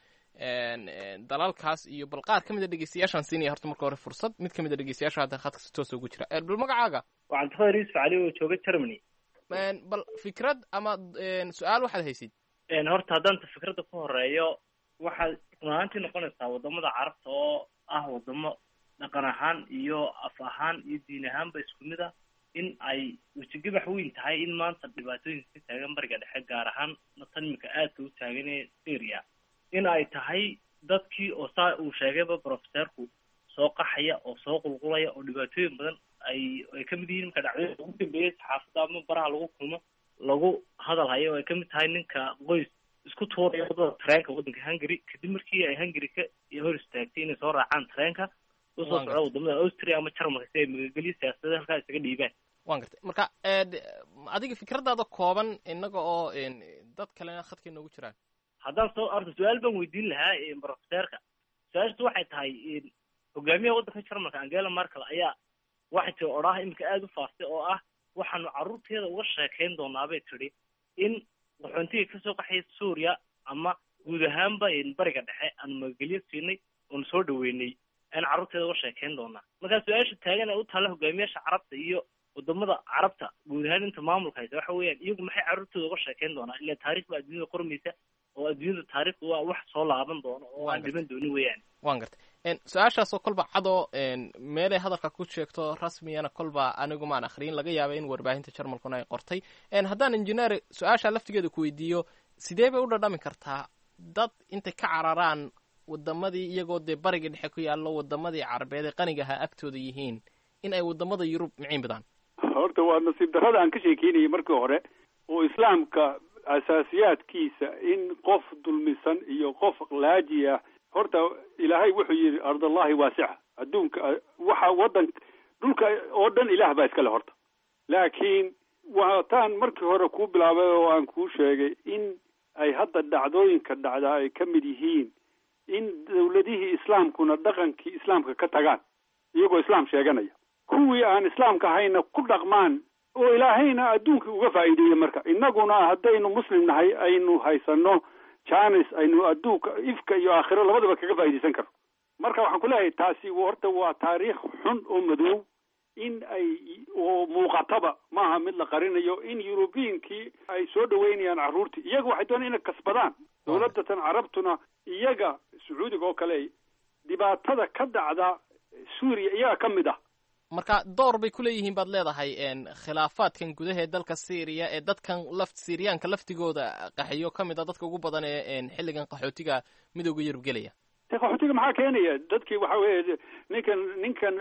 dalalkaas iyo bal qaar kamid ah dhageystayaashan siinaya horta marka hore fursad. mid kamid ah dhageystayaasha hadda khadka si toos ugu jira. bal magacaaga? waxaan tahay Yusuf Ali oo jooga Germany. bal fikrad ama su'aal waxaad haysid? horta haddaan fikradda ku horeeyo waxaad runaantii noqonaysaa wadamada Carabta oo ah wadamo dhaqan ahaan iyo af ahaan iyo diin ahaanba isku mid ah in ay wajigabax weyn tahay in maanta dhibaatooyinka ka taagan bariga dhexe gaar ahaan tan imika aadka u taagan ee Syria in ay tahay dadkii oo saa uu sheegayba professorku soo qaxaya oo soo qulqulaya oo dhibaatooyin badan ay ay ka mid yihiin marka dhacdooyinka ugu dambeeyay saxaafadda ama baraha lagu kulmo lagu hadal hayo oo ay ka mid tahay ninka qoys isku tuuraya wadada tareenka waddanka hungary kadib markii ay hungary ka hor istaagtay inay soo raacaan tareenka usoo socda wadamada austria ama jarmalka si ay magagelyo siyaasadeed halkaa isaga dhiibaan. waan gartay marka adiga fikradaada kooban inaga oo dad kalena khadka inoogu jiraan. haddaan soo arta su-aal baan weydiin lahaa profeseerka. su-aashatu waxay tahay hogaamiyaha waddanka jarmalka angela merkel ayaa waxay tii odhaah iminka aada u faastay oo ah waxaanu carruurteeda uga sheekayn doonaa bay tidhi in qaxoontiga kasoo qaxaya suuriya ama guud ahaanba bariga dhexe aanu magagelyo siinay oonu soo dhaweynay aan carruurteeda uga sheekayn doonaa. markaa su-aasha taagan ee u taalla hogaamiyaasha carabta iyo wadamada carabta guud ahaan inta maamulka haysa waxa weeyaan iyagu maxay carruurtooda uga sheekayn doonaa ila taarikh baa adduunyada qormaysa oo adduunyada taarikhdu waa wax soo laaban doono oo aan dhiman doonin weeyaan. waan gartay su-aashaasoo kolba cadoo meelay hadalka ku sheegto rasmiyana kolba anigu maan akhriyin laga yaaba in warbaahinta jarmalkuna ay qortay. haddaan injineer su-aasha laftigeeda ku weydiiyo sidee bay u dhadhami kartaa dad intay ka cararaan wadamadii iyagoo dee bariga dhexe ku yaallo wadamadii carabeed ee qaniga ahaa agtooda yihiin in ay wadamada yurub miciin bidaan? horta waa nasiib darrada aan ka sheekeynayay markii hore oo islaamka asaasiyaadkiisa in qof dulmisan iyo qof laaji ah. horta ilaahay wuxuu yidhi ardallahi waasica, adduunka waxa waddan dhulka oo dhan ilaah baa iskale horta. laakiin waataan markii hore kuu bilaabay oo aan kuu sheegay in ay hadda dhacdooyinka dhacdaa ay ka mid yihiin in dawladihii islaamkuna dhaqankii islaamka ka tagaan iyagoo islaam sheeganaya, kuwii aan islaamka ahayna ku dhaqmaan oo ilaahayna adduunka uga faa'iideeyey. marka innaguna haddaynu muslim nahay aynu haysano janis aynu adduunka ifka iyo aakhiro labadaba kaga faa'iidaysan karno. marka waxaan ku leeyahay taasi horta waa taariikh xun oo madow in ay oo muuqataba maaha mid la qarinayo in yurubiyinkii ay soo dhaweynayaan carruurtii iyaga waxay doonaan inay kasbadaan. dawladatan carabtuna iyaga sacuudiga oo kale dhibaatada ka dhacda suuriya iyaga ka mid ah. marka door bay ku leeyihiin baad leedahay khilaafaadkan gudaha ee dalka syriya ee dadkan laft syriyaanka laftigooda qaxiyo ka mid a dadka ugu badan ee xilligan qaxootiga midowga yurub gelaya. qaxootiga maxaa keenaya? dadkii waxa weeye ninkan ninkan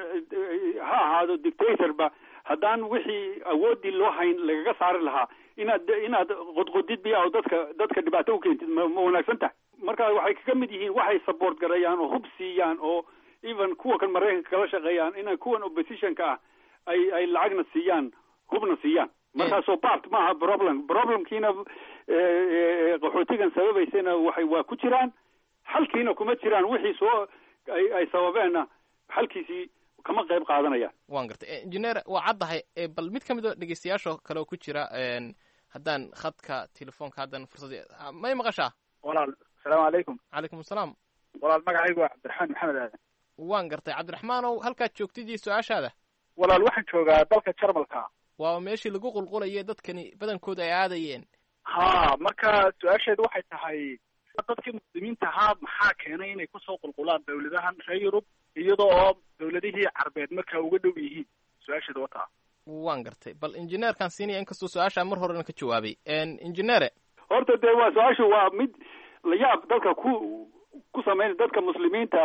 ha ahaado dictatorba haddaan wixii awoodii loo hayn lagaga saari lahaa inaad inaad qodqodid biya oo dadka dadka dhibaato u keentid ma wanaagsan tahay. marka waxay kaga mid yihiin waxay support garayaan oo hub siiyaan oo even kuwa kan maraykanka kala shaqeeyaan inay kuwan oppositionka ah ay ay lacagna siiyaan hubna siiyaan. markaasoo part maaha problem problemkiina qaxootigan sababaysana waxay waa ku jiraan, xalkiina kuma jiraan. wixii soo ay ay sababeenna xalkiisii kama qayb qaadanayaan. waan gartay engineer waa caddahay bal mid ka mid oo dhegeystayaasha kale oo ku jira haddaan khadka telefoonka haddan fursad may maqashaa? walaal asalaamu calaykum. calaykum asalaam. walaal magacaygu waa cabdiraxmaan maxamed aadan. waan gartay cabdiraxmaanow halkaad joogtid iyo su-aashaada. walaal waxaan joogaa dalka jarmalka. waa meeshii lagu qulqulaye dadkani badankooda ay aadayeen. ha marka su-aasheedu waxay tahay dadkii muslimiinta ahaa maxaa keenay inay kusoo qulqulaan dawladahan reer yurub iyadoo oo dawladihii carbeed markaa uga dhow yihiin? su-aasheedu wataa. waan gartay bal injineerkaan siinaya inkastoo su-aashaa mar horena ka jawaabay. injineere horta dee waa su-aashu waa mid layaab dalka ku ku samayn dadka muslimiinta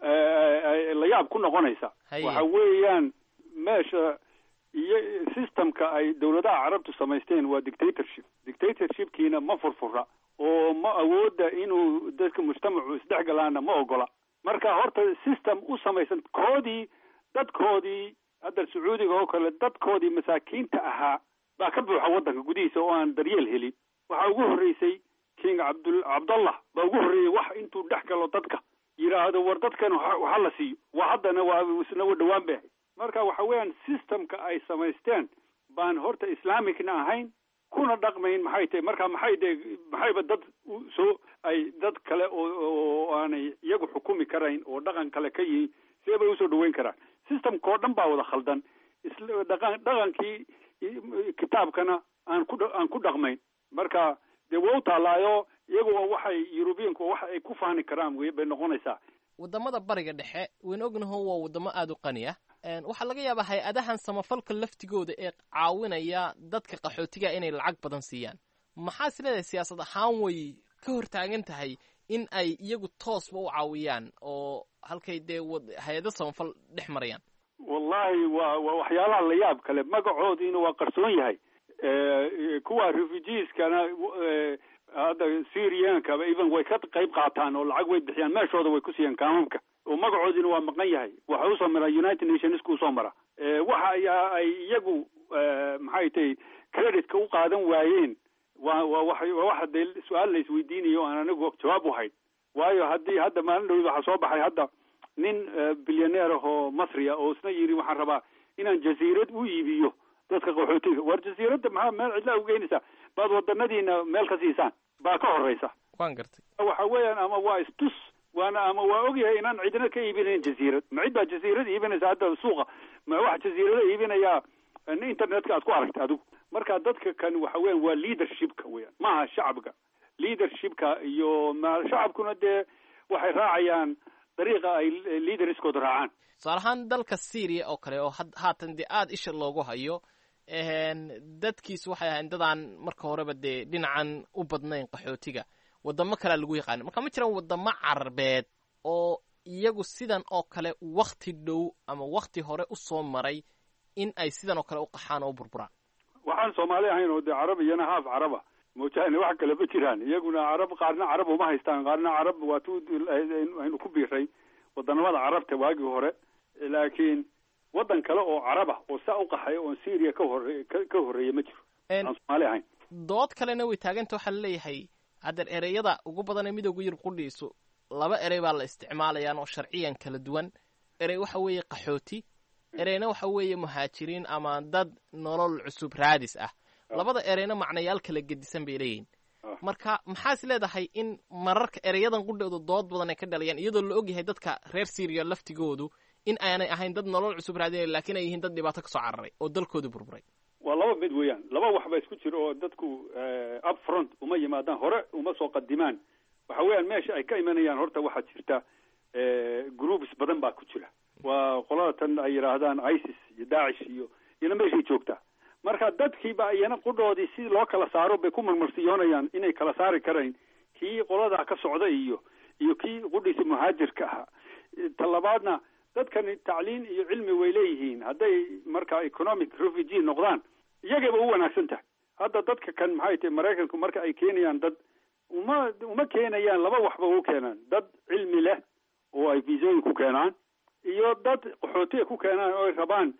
layaab ku noqonaysa. waxa weeyaan meesha iyo systemka ay dawladaha carabtu samaysteen waa dictatorship. dictatorshipkiina ma furfura oo ma awooda inuu dadka mujtamacu isdhexgalaana ma ogola. marka horta system u samaysan koodii dadkoodii hadda sacuudiga oo kale dadkoodii masaakiinta ahaa baa ka buuxa waddanka gudihiisa oo aan daryeel helin. waxaa ugu horreysay king cabdul cabdallah baa ugu horreeyey wax intuu dhex galo dadka yidhaahdo war dadkan waxa la siiyo waa haddana waa isna wa dhawaan bay ahayd. marka waxa weeyaan systemka ay samaysteen baan horta islaamicna ahayn kuna dhaqmayn. maxay tahay marka maxay de maxayba dad soo ay dad kale oo aanay iyagu xukumi karayn oo dhaqan kale ka yihiin see bay usoo dhaweyn karaan? systemka oo dhan baa wada khaldan. dhaqan dhaqankii kitaabkana aan ku aan ku dhaqmayn. marka dee waa u taalaayo iyagu waxay yurubiyanku waxa ay ku fahmi karaan wey bay noqonaysaa. wadamada bariga dhexe wayn ognaho waa wadamo aada u qani ah. waxaa laga yaabaa hay-adahan samafalka laftigooda ee caawinaya dadka qaxootiga inay lacag badan siiyaan. maxaa is leedahay siyaasad ahaan way ka hortaagan tahay in ay iyagu toosba u caawiyaan oo halkay dee hay-ado samafal dhex marayaan? wallahi waa waa waxyaalaha la yaab kale. magacoodiina waa qarsoon yahay. kuwa refugeeskana hadda syriankaba even way ka qayb qaataan oo lacag way bixiyaan meeshooda way ku siiyaan kaamamka oo magacoodina waa maqan yahay waxa usoo mara united nationska usoo mara waxa ayaa ay iyagu maxay tahay creditka u qaadan waayeen waa waa wa waa waxa dee su-aal la isweydiinayo aan anigu jawaab u hayn waayo haddii hadda maalin dhowi waxaa soo baxay hadda nin bilyaneer ah oo masriya oo isna yidhi waxaan rabaa inaan jasiirad u iibiyo dadka qaxootiga war jasiiradda maxaa meel cidlaa ugeynaysaa baad wadanadiina meel ka siisaan baa ka horeysa waan gartay waxa weeyaan ama waa istus waana ama waa ogyahay inaan cidina ka iibinayn jasiirad ma cid baa jasiirad iibinaysa hadda suuqa ma wax jasiirada iibinayaa internetka aad ku aragtay adigu marka dadka kan waxa weeyaan waa leadershipka weeyaan maaha shacabka leadershipka iyo ma shacabkuna dee waxay raacayaan dariiqa ay leaderskooda raacaan tusaale ahaan dalka syria oo kale oo haatan dee aada isha loogu hayo dadkiisu waxay ahayn dadaan marka horeba dee dhinacan u badnayn qaxootiga wadamo kalea lagu yaqaana marka ma jiraan wadamo carabeed oo iyagu sidan oo kale wakti dhow ama wakti hore usoo maray in ay sidan oo kale u qaxaan oo u burburaan waxaan soomaali ahayn oo dee carab iyana haaf caraba moojahane wax kale ma jiraan iyaguna carab qaarna carab uma haystaan qaarna carab waa tu aynu ku biiray wadanamada carabta waagii hore laakiin wadan kale oo caraba oo saa u qaxaya oon syria ka hore ka horreeya ma jiro aan soomaali ahayn dood kalena way taaganta waxaa laleeyahay haddeer ereyada ugu badan ee midooda yurub qudhiisu laba erey baa la isticmaalayaan oo sharciyan kala duwan erey waxa weeye qaxooti ereyna waxa weeye muhaajiriin ama dad nolol cusub raadis ah labada ereyna macnayaal kala gedisan bay leeyihin marka maxaas leedahay in mararka ereyadan qudhooda dood badan ay ka dhalayaan iyadoo la ogyahay dadka reer syria laftigoodu in aanay ahayn dad nolol cusub raadinay laakiin ay yihiin dad dhibaato kasoo cararay oo dalkooda burburay waa laba mid weeyaan laba wax ba isku jiro oo dadku up front uma yimaadaan hore uma soo qadimaan waxa weeyaan meesha ay ka imanayaan horta waxaa jirta groups badan baa ku jira waa qolada tan ay yidhaahdaan isis iyo daacish iyo iyana meeshay joogtaa marka dadkiiba iyana qudhoodii si loo kala saaro bay ku marmarsiyoonayaan inay kala saari karayn kii qoladaa ka socda iyo iyo kii qudhiisa muhaajirka ahaa talabaadna dadkani tacliin iyo cilmi way leeyihiin hadday marka economic refugee noqdaan iyagayba u wanaagsan tahay hadda dadka kan maxay tahay maraykanku marka ay keenayaan dad uma uma keenayaan laba waxba u keenaan dad cilmi leh oo ay viisooyin ku keenaan iyo dad qaxootiga ku keenaan oo ay rabaan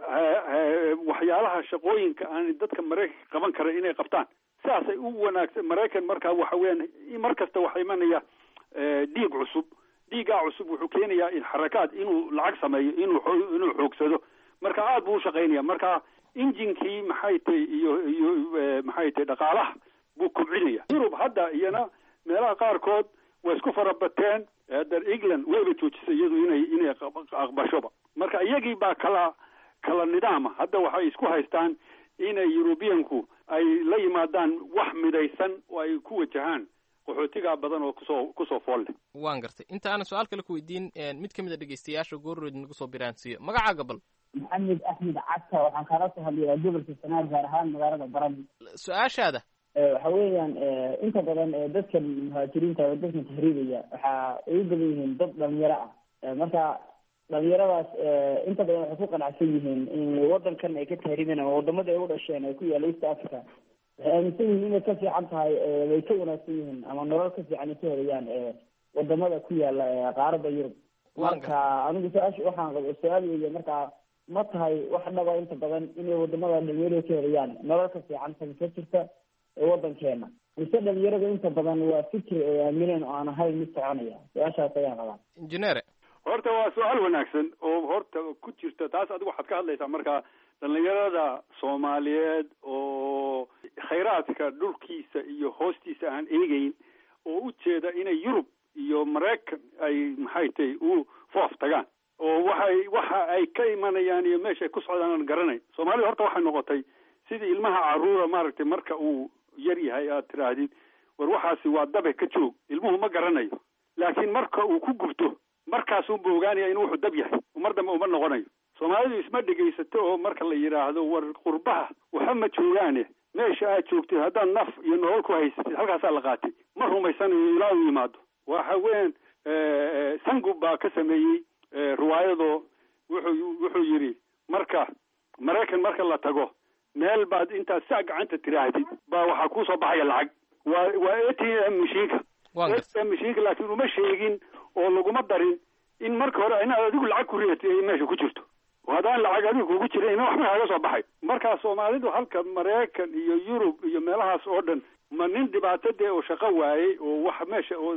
waxyaalaha shaqooyinka aan dadka maraykanka qaban karan inay qabtaan sidaasay u wanaagsan maraykan markaa waxa weeyaan mar kasta waxa imanaya dhiig cusub dhiigaa cusub wuxuu keenayaa xarakaad inuu lacag sameeyo inuu inuu xoogsado marka aad buu ushaqaynaya marka injinkii maxay tahay iyo iyo maxay tahay dhaqaalaha buu kobcinaya yurub hadda iyana meelaha qaarkood way isku farabateen hadda england wayba joojisay iyadu inay inay aqbashoba marka iyagii baa kala kala nidaama hadda waxay isku haystaan inay yurubiyanku ay la yimaadaan wax midaysan oo ay ku wajahaan qaxootigaa badan oo kusoo kusoo fool leh waan gartay inta aanan su-aal kale ku weydiin mid ka mid a dhegeystayaasha goorrood nagu soo biraansiiyo magacaaga bal maxamed axmed cabta waxaan kaala soo hadlayaa gobolka sanaad gaar ahaan magaalada barani su-aashaada waxa weeyaan inta badan dadkan muhaajiriinta oo dadkan tahriibaya waxa ay u badan yihiin dad dhalinyaro ah marka dhalinyaradaas inta badan waxay ku qanacsan yihiin in wadankan ay ka tahriibeen ama wadamada ay u dhasheen ay ku yaalla east africa waxay aaminsan yihiin inay ka fiican tahay way ka wanaagsan yihiin ama nolol ka fiican ay ka helayaan wadamada ku yaala qaaradda yurub marka anigu su-aasha waxaan qaba su-aal weeye marka ma tahay wax dhaba inta badan inay wadamada dhalinyarada ka helayaan nolol ka fiican tan ka jirta ee wadankeena mise dhalinyarada inta badan waa fikir ay aamineen oo aan ahayn mid soconaya su-aashaas ayaan qabaa injineere horta waa su-aal wanaagsan oo horta ku jirta taas adigu waxaad ka hadlaysaa marka dhalinyarada soomaaliyeed oo khayraadka dhulkiisa iyo hoostiisa aan eegeyn oo u jeeda inay yurub iyo maraykan ay maxay tahay u foof tagaan oo waxay waxa ay ka imanayaan iyo meesha ay ku socdaan aan garanayn soomaalida horta waxay noqotay sidii ilmaha caruura maaragtay marka uu yar yahay aad tiraahdid war waxaasi waa dabe ka joog ilmuhu ma garanayo laakiin marka uu ku gubto markaasuunba ogaanaya inuu wuxuu dab yahay mar dambe uma noqonayo soomaalidu isma dhegaysato oo marka la yidhaahdo war qurbaha waxa ma joogaane meesha aad joogtid haddaad naf iyo nolol ku haysatid halkaasaa la qaatay ma rumaysanayo ilaa u yimaado waxa weyan sangub baa ka sameeyey riwaayado wuxuu wuxuu yidhi marka maraykan marka la tago meel baad intaad saa gacanta tiraahdid baa waxaa kuusoo baxaya lacag waa waa a t m mashiinka a t m mashiinka laakiin uma sheegin oo laguma darin in marka hore inaad adigu lacag ku ridatay ay meesha ku jirto oo haddaan lacag adigu kugu jirin ina waxba kaaga soo baxay markaa soomaalidu halka maraykan iyo yurub iyo meelahaas oo dhan ma nin dhibaatadee oo shaqo waayey oo wax meesha oo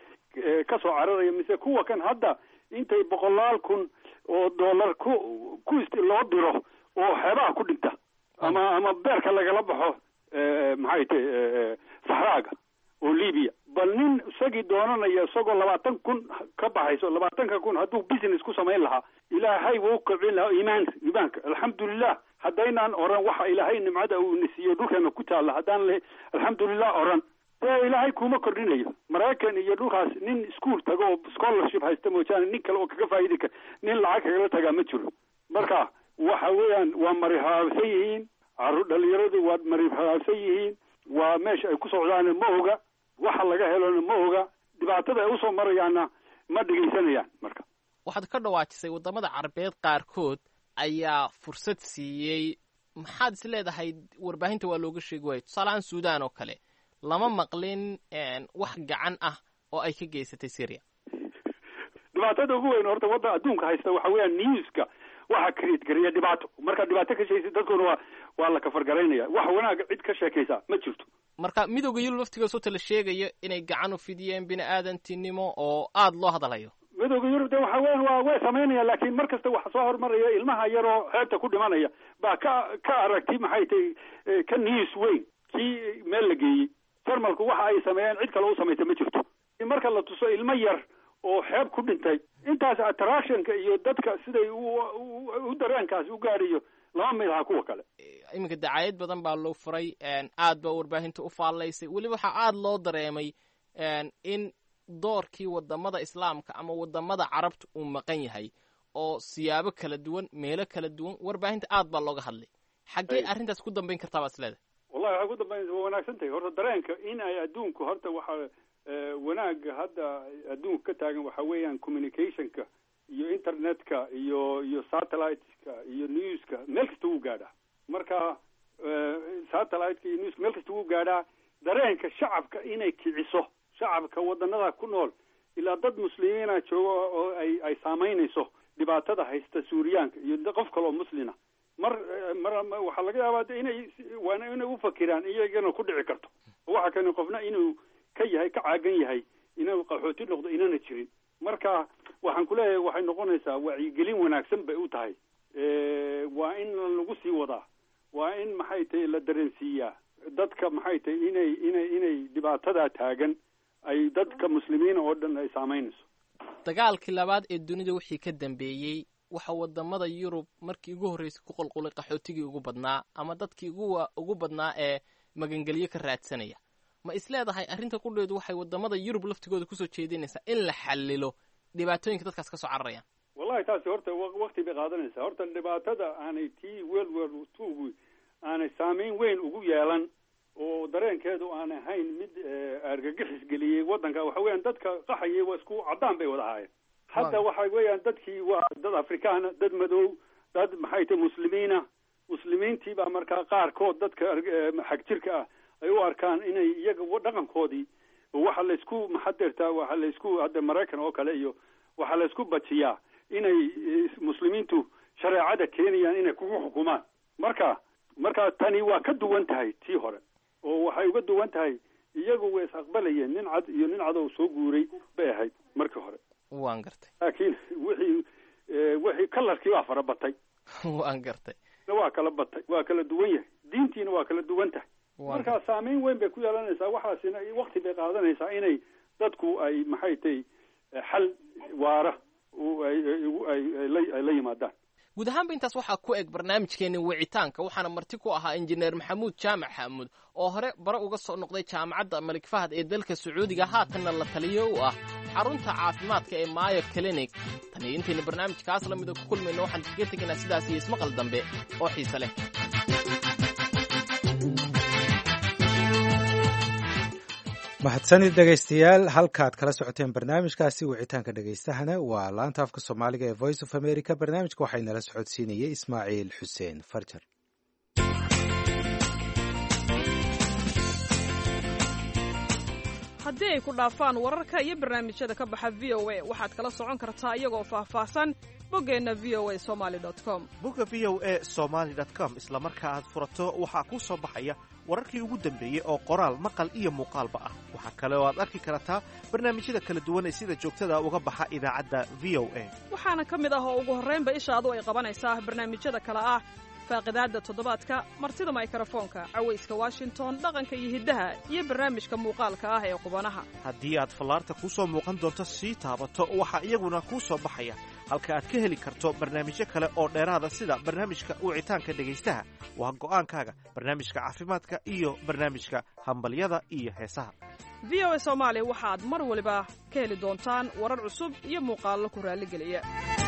ka soo cararaya mise kuwa kan hadda intay boqolaal kun oo dollar ku ku loo diro oo xeebaha ku dhinta ama ama beerka lagala baxo maxay tahay saxraaga oo libiya bal nin isagii doonanaya isagoo labaatan kun ka baxayso labaatanka kun hadduu business ku samayn lahaa ilaahay wuu kobcin lahaa iimaanka iimaanka alxamdulilah haddaynaan oran waxa ilaahay nimcada uu nisiiyo dhulkeena ku taalla haddaan le alxamdulilah oran dee ilaahay kuma kordhinayo maraykan iyo dhulkaas nin iskuol tago oo scholarship haysta moojaane nin kale oo kaga faa'idi kara nin lacag kagala tagaa ma jiro marka waxa weeyaan waa marihaabsan yihiin carruur dhalinyaradu waa marihaabsan yihiin waa meesha ay ku socdaana ma oga waxa laga helona ma oga dhibaatada ay usoo marayaanna ma dhegaysanayaan marka waxaad ka dhawaajisay waddamada carabeed qaarkood ayaa fursad siiyey maxaad is leedahay warbaahinta waa looga sheegi waayo tusaalehaan suudaan oo kale lama maqlin wax gacan ah oo ay ka geysatay syria dhibaatada ugu weyn horta wadda adduunka haysta waxa weeyaan newska waxa create gareeya dhibaato marka dhibaato ka sheegaysa dadkuna waa waa la kafargaraynaya wax wanaag cid ka sheekaysa ma jirto marka midowga yurub laftigoos oo tala sheegayo inay gacan u fidiyeen bini aadantinimo oo aada loo hadalayo midowga yurub de waxa weyan waa way samaynayaan laakiin mar kasta waxa soo hormaraya ilmaha yaroo xeebta ku dhimanaya baa ka ka aragti maxay tahay ka news weyn kii meel la geeyey jarmalku waxa ay sameeyeen cid kale u samaysa ma jirto marka la tuso ilmo yar oo xeeb ku dhintay intaas attractionka iyo dadka siday u dareenkaasi u gaadhayo lama mid aha kuwa kale iminka dacaayad badan baa loo furay aad baa warbaahinta u faallaysay weliba waxaa aada loo dareemay in doorkii wadamada islaamka ama wadamada carabta uu maqan yahay oo siyaabo kala duwan meelo kala duwan warbaahinta aad baa looga hadlay xaggee arrintaas ku dambayn kartaa baad is leedahay wallahi waxay ku dambaynaysa waa wanaagsan tahay horta dareenka in ay adduunku horta waxa wanaaga hadda adduunka ka taagan waxa weeyaan communicationka iyo internetka iyo iyo satelliteska iyo newska meel kasta wuu gaadhaa marka satelliteka iyo newska meel kasta wuu gaadhaa dareenka shacabka inay kiciso shacabka wadanada ku nool ilaa dad muslimiina joogo oo ay ay saamaynayso dhibaatada haysta suuriyaanka iyo qof kale oo muslina mar mar waxaa laga yaabaa inay waana inay u fakiraan iyagana ku dhici karto waxa kani qofna inuu ka yahay ka caagan yahay inuu qaxooti noqdo inana jirin marka waxaan ku leeyahay waxay noqonaysaa wacyigelin wanaagsan bay u tahay waa in lagu sii wadaa waa in maxay tahay la dareensiiyaa dadka maxay tahay inay inay inay dhibaatadaa taagan ay dadka muslimiina oo dhan ay saamaynayso dagaalkii labaad ee dunida wixii ka dambeeyey waxa wadamada yurub markii ugu horreysay ku qulqulay qaxootigii ugu badnaa ama dadkii ugu ugu badnaa ee magangelyo ka raadsanaya ma is leedahay arrinta qudheedu waxay wadamada yurub laftigooda kusoo jeedinaysaa in la xallilo dhibaatooyinka dadkaas ka soo cararayaan wallahi taasi horta wakti bay qaadanaysaa horta dhibaatada aanay tii world war two aanay saameyn weyn ugu yeelan oo dareenkeedu aan ahayn mid argagixis geliyey waddanka waxa weeyaan dadka qaxayay waa isku caddaan bay wada ahaayeen hadda waxa weeyaan dadkii waa dad afrikaana dad madow dad maxay tahay muslimiina muslimiintii baa markaa qaarkood dadka xag jirka ah ay u arkaan inay iyaga dhaqankoodii waxa laysku maxadeertaa waxa laysku hadda maraykan oo kale iyo waxaa laysku bajiyaa inay muslimiintu shareecada keenayaan inay kugu xukumaan marka marka tani waa ka duwan tahay tii hore oo waxay uga duwan tahay iyagu way is aqbalayeen nin cad iyo nin cadow soo guuray bay ahayd markii hore waan gartay laakiin wixii wixii kalarkii waa fara batay waan gartay waa kala batay waa kala duwan yahay diintiina waa kala duwan tahay markaa saameyn weyn bay ku yeelanaysaa waxaasina wakti bay qaadanaysaa inay dadku ay maxay tahay xal waara ay la yimaadaan guud ahaanba intaas waxaa ku eg barnaamijkeeni wicitaanka waxaana marti ku ahaa injineer maxamuud jaamac xaamuud oo hore bare uga soo noqday jaamacadda malik fahad ee dalka sacuudiga haatanna la taliyo u ah xarunta caafimaadka ee maayo clinic tan iyo intayna barnaamijkaas la mida ku kulmayno waxaan kaga tegaynaa sidaas iyo ismaqal dambe oo xiise leh mahadsanid dhegaystayaal halkaad kala socoteen barnaamijkaasi wicitaanka dhegaystahana waa laanta afka soomaaliga ee voice of america barnaamijka waxaa inala socodsiinayay ismaaciil xuseen farjar haddii ay ku dhaafaan wararka iyo barnaamijyada ka baxa v o a waxaad kala socon kartaa iyagoo faahfaahsan boggeenna v o a somaali com bogga v o a somaali com isla marka aad furato waxaa kuu soo baxaya wararkii ugu dambeeyey oo qoraal maqal iyo muuqaalba ah. waxaa kale oo aad arki kartaa barnaamijyada kala duwan ee sida joogtada uga baxa idaacadda v o a waxaana ka mid ah oo ugu horraynba ishaadu ay qabanaysaa barnaamijyada kale ah faaqidaadda toddobaadka martida mikrofoonka cawayska washington dhaqanka iyo hiddaha iyo barnaamijka muuqaalka ah ee qubanaha haddii aad fallaarta kuu soo muuqan doonto sii taabato waxaa iyaguna kuu soo baxaya halka aad ka heli karto barnaamijyo kale oo dheeraada sida barnaamijka wicitaanka dhegaystaha waa go'aankaaga barnaamijka caafimaadka iyo barnaamijka hambalyada iyo heesaha v o a soomaali waxaad mar waliba ka heli doontaan warar cusub iyo muuqaallo ku raalligeliya.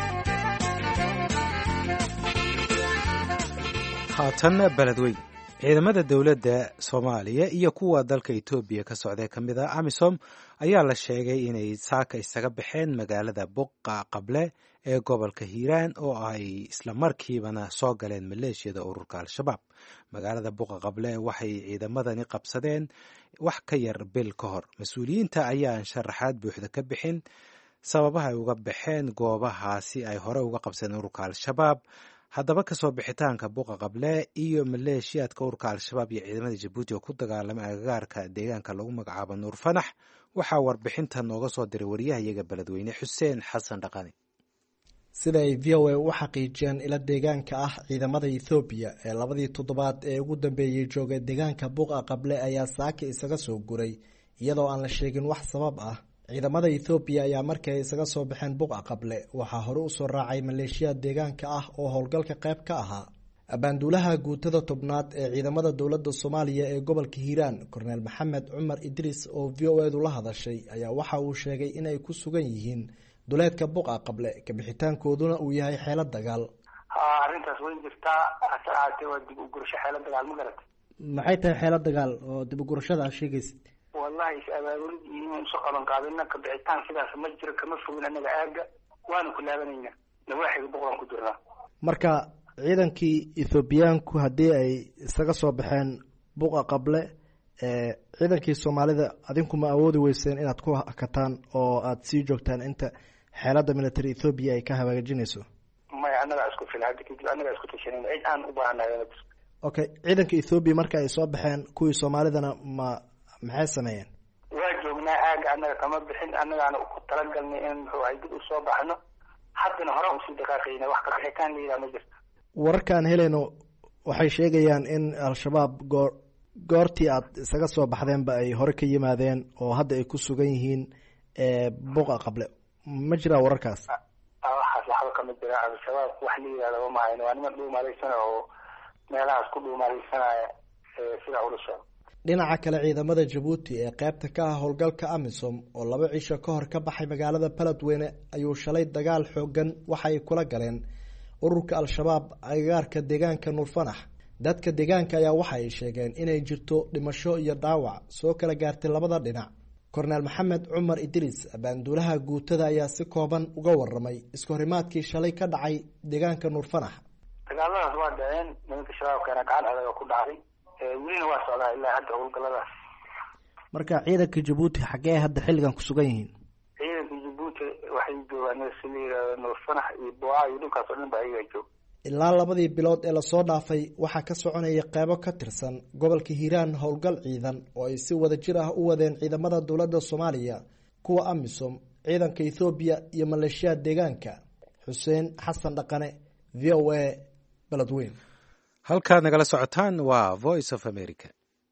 haatanna beledweyn ciidamada dowladda soomaaliya iyo kuwa dalka etoobiya ka socday ka mid a amisom ayaa la sheegay inay saaka isaga baxeen magaalada buqa qable ee gobolka hiiraan oo ay isla markiibana soo galeen maleeshiyada ururka al-shabaab. magaalada buqa qable waxay ciidamadani qabsadeen wax ka yar bil ka hor. mas-uuliyiinta ayaan sharaxaad buuxda ka bixin sababaha ay uga baxeen goobahaasi ay hore uga qabsadeen ururka al-shabaab. haddaba kasoo bixitaanka buqa qable iyo maleeshiyaadka ururka al-shabaab iyo ciidamada jabuuti oo ku dagaalamay agagaarka deegaanka lagu magacaabo nuur fanax waxaa warbixinta nooga soo diray wariyahayaga beledweyne xuseen xasan dhaqani. sida ay v o a u xaqiijiyeen ila deegaanka ah ciidamada ethoobiya ee labadii toddobaad ee ugu dambeeyey joogay deegaanka buqa qable ayaa saaka isaga soo guray iyadoo aan la sheegin wax sabab ah. ciidamada ethoobiya ayaa markii ay isaga soo baxeen buqa qable waxaa hore usoo raacay maleeshiyaad deegaanka ah oo howlgalka qayb ka ahaa. abaanduulaha guutada tobnaad ee ciidamada dowladda soomaaliya ee gobolka hiiraan korneel maxamed cumar idriis oo v o edu la hadashay ayaa waxa uu sheegay inay ku sugan yihiin duleedka buqa qable kabixitaankooduna uu yahay xeelad dagaal. arrintaas way jirtaa hase ahaatee waa dib u gurasho xeelad dagaal ma garatay. maxay tahay xeelad dagaal oo dib u gurashada aad sheegaysid? wallahi is abaabulid iyo inaan isu qaban qaadina kabixitaan sidaas ma jiro kama fogin anaga aaga waana ku laabanayna nawaaxiga boqolaan ku jirnaa. marka ciidankii ethoobiyaanku haddii ay isaga soo baxeen buqa qable ciidankii soomaalida adinku ma awoodi weyseen inaad ku hakataan oo aad sii joogtaan inta xeelada military ethoobiya ay ka hagaajinayso? maya anagaa isku fila hadda kadib anagaa isku tashanin cid aan u baahanayo. okay, ciidanka ethoobiya marka ay soo baxeen kuwii soomaalidana ma maxay sameeyeen? waa joognaa aaga anaga kama bixin anagaana ku talagalnay in muxuu ahay dib u soo baxno haddana hore usii dhaqaaqayna wax kabixitaan la yidhaha ma jirto. wararkaan helayno waxay sheegayaan in al-shabaab goor goortii aad isaga soo baxdeenba ay hore ka yimaadeen oo hadda ay ku sugan yihiin buqa qable ma jiraa wararkaas? waxaas waxba kama jira al-shabaab wax la yidhahda ma mahayno waa niman dhuumaalaysana oo meelahaas ku dhuumaalaysanaya sida ulusha. dhinaca kale ciidamada jabuuti ee qaybta ka ah howlgalka amisom oo laba cisho ka hor ka baxay magaalada beledweyne ayuu shalay dagaal xoogan waxay kula galeen ururka al-shabaab agagaarka deegaanka nuur fanax. dadka deegaanka ayaa waxa ay sheegeen inay jirto dhimasho iyo dhaawac soo kala gaartay labada dhinac. korneel maxamed cumar idriis abaanduulaha guutada ayaa si kooban uga waramay iskahorimaadkii shalay ka dhacay deegaanka nuur fanax. dagaaladaas waa dhaceen nimanka shabaabkana gacan adag ku dhacday welina waa socdaa ilaa hadda howlgaladaas. marka ciidanka jabuuti xaggee hadda xilligan ku sugan yihiin? ciidanka jabuuti waxay joogaan si la yidhahdo nuur fanax iyo boa iyo dhulkaas oo dhan ba ayagaa joog. ilaa labadii bilood ee lasoo dhaafay waxaa ka soconaya qeybo ka tirsan gobolka hiiraan howlgal ciidan oo ay si wada jir ah u wadeen ciidamada dowladda soomaaliya kuwa amisom ciidanka ethoobiya iyo maleeshiyaad deegaanka. xuseen xasan dhaqane v o a beledweyn. halkaad nagala socotaan waa voice of america.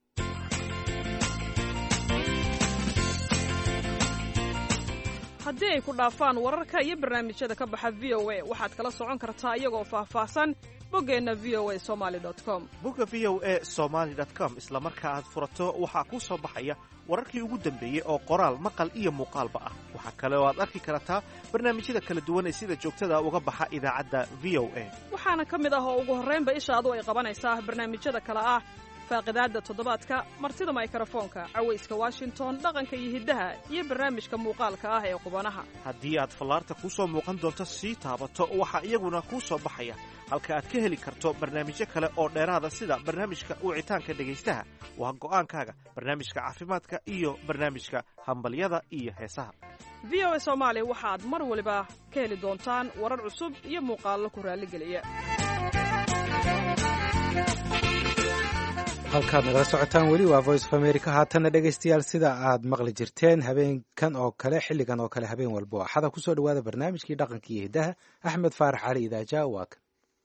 haddii ay ku dhaafaan wararka iyo barnaamijyada ka baxa v o a waxaad kala socon kartaa iyagoo faahfaahsan boggeenna v o a somaali com. bogga v o a somaali com isla marka aad furato waxaa kuu soo baxaya wararkii ugu dambeeyey oo qoraal maqal iyo muuqaalba ah. waxaa kale oo aad arki kartaa barnaamijyada kala duwan ee sida joogtada uga baxa idaacadda v o a. waxaana ka mid ah oo ugu horraynba ishaadu ay qabanaysaa barnaamijyada kale ah faaqidaadda toddobaadka martida maykarafoonka cawayska washington dhaqanka iyo hiddaha iyo barnaamijka muuqaalka ah ee qubanaha haddii aad fallaarta kuu soo muuqan doonto sii taabato waxaa iyaguna kuu soo baxaya halka aad ka heli karto barnaamijyo kale oo dheeraada sida barnaamijka wicitaanka dhegaystaha waa go'aankaaga barnaamijka caafimaadka iyo barnaamijka hambalyada iyo heesaha v o a soomaali waxaad mar waliba ka heli doontaan warar cusub iyo muuqaallo ku raalligeliya halkaad nagala socotaan weli waa voice of america haatanna dhegaystayaal sida aad maqli jirteen habeenkan oo kale xilligan oo kale habeen walbo axada kusoo dhawaada barnaamijkii dhaqanka iyo hiddaha axmed faarax cali idaaja waa kan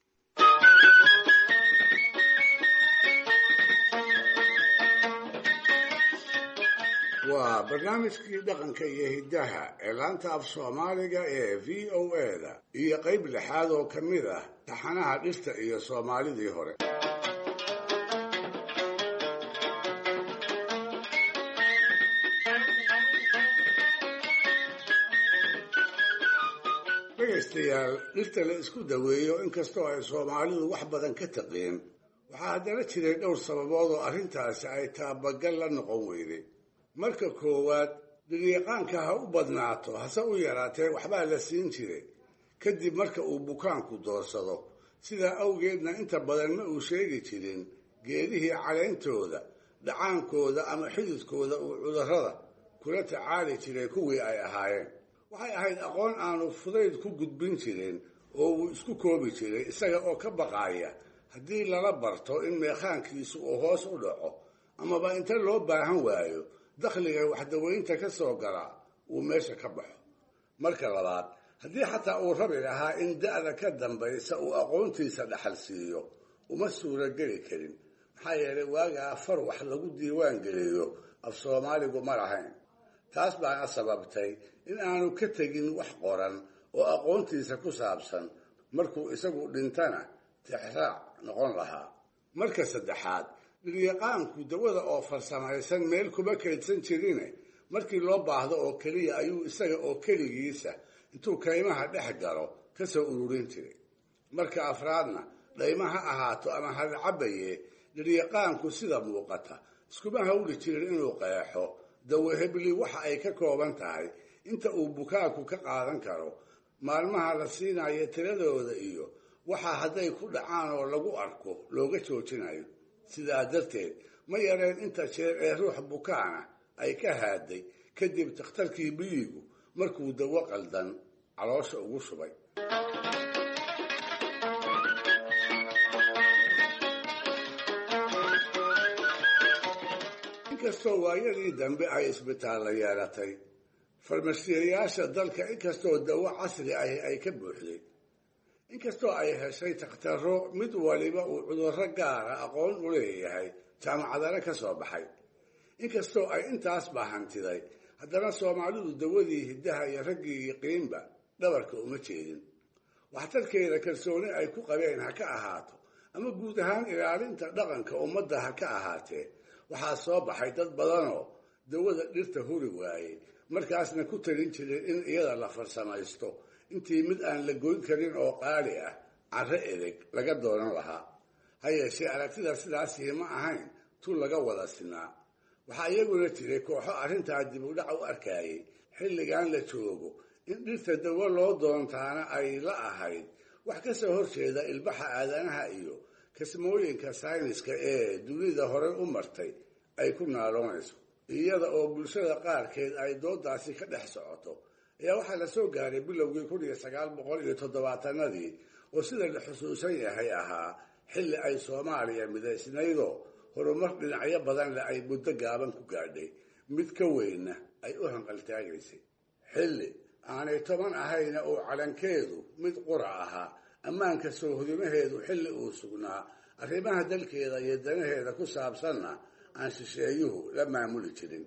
waa barnaamijkii dhaqanka iyo hiddaha ee laanta af soomaaliga ee v o a da iyo qayb lixaad oo ka mid ah taxanaha dhirta iyo soomaalidii hore dhegaystayaal dhirta la isku daweeyo inkastoo ay soomaalidu wax badan ka taqiin waxaa haddana jiray dhowr sababood oo arrintaasi ay taabagal la noqon weyday marka koowaad dhiryaqaanka ha u badnaato hase u yaraatee waxbaa la siin jiray kadib marka uu bukaanku doorsado sidaa awgeedna inta badan ma uu sheegi jirin geedihii caleyntooda dhacaankooda ama xididkooda uu cudurrada kula tacaali jiray kuwii ay ahaayeen waxay ahayd aqoon aanu fudayd ku gudbin jirin oo uu isku koobi jiray isaga oo ka baqaaya haddii lala barto in meekhaankiisu uu hoos u dhaco amaba inta loo baahan waayo dakhliga waxdaweynta ka soo gala uu meesha ka baxo marka labaad haddii xataa uu rabi lahaa in da'da ka dambaysa uu aqoontiisa dhaxal siiyo uma suurogeli karin maxaa yeelay waagaa far wax lagu diiwaan geliyo af soomaaligu ma lahayn taas baana sababtay in aanu ka tegin wax qoran oo aqoontiisa ku saabsan markuu isagu dhintana tixraac noqon lahaa marka saddexaad dhiryaqaanku dawada oo farsamaysan meel kuma kaydsan jirine markii loo baahdo oo keliya ayuu isaga oo keligiisa intuu kaymaha dhex galo ka soo ururin jiray marka afraadna dhayma ha ahaato ama hadcabaye dhiryaqaanku sida muuqata iskuma hawli jirin inuu qeexo dawahebli waxa ay ka kooban tahay inta uu bukaanku ka qaadan karo maalmaha la siinayo tiradooda iyo waxaa hadday ku dhacaan oo lagu arko looga joojinayo sidaa darteed ma yareen inta jeer ee ruux bukaana ay ka haaday kadib takhtarkii biyigu markuu dawo qaldan caloosha ugu shubay inkastoo waayadii dambe ay isbitaalla yeelatay farmasiyayaasha dalka inkastoo dawo casri ah ay ka buuxday inkastoo ay heshay takhtarro mid waliba uu cudurro gaara aqoon u leeyahay jaamacadana ka soo baxay inkastoo ay intaas baahantiday haddana soomaalidu dawadii hiddaha iyo raggii yiqiinba dhabarka uma jeedin waxtarkeeda kalsooni ay ku qabeen ha ka ahaato ama guud ahaan ilaalinta dhaqanka ummadda ha ka ahaatee waxaa soo baxay dad badanoo dawada dhirta huri waayey markaasna ku talin jiray in iyada la farsamaysto intii mid aan la goyn karin oo qaali ah carro edeg laga doonan lahaa ha yeeshee aragtida sidaasii ma ahayn tu laga wada sinaa waxaa iyaguna jiray kooxo arrintaa dib u dhac u arkayay xilligan la joogo in dhirta dawo loo doontaana ay la ahayd wax ka soo horjeeda ilbaxa aadanaha iyo kasmooyinka sayniska ee dunida horey u martay ay ku naaloonayso iyada oo bulshada qaarkeed ay doodaasi ka dhex socoto ayaa waxaa la soo gaaray bilowgii kun iyo sagaal boqol iyo toddobaatanadii oo sida la xusuusan yahay ahaa xilli ay soomaaliya midaysnaydoo horumar dhinacyo badanle ay muddo gaaban ku gaadhay mid ka weynna ay u hanqaltaagaysay xilli aanay toban ahayna oo calankeedu mid qura ahaa ammaanka soohodimaheedu xilli uu sugnaa arrimaha dalkeeda iyo danaheeda ku saabsanna aan shisheeyuhu la maamuli jirin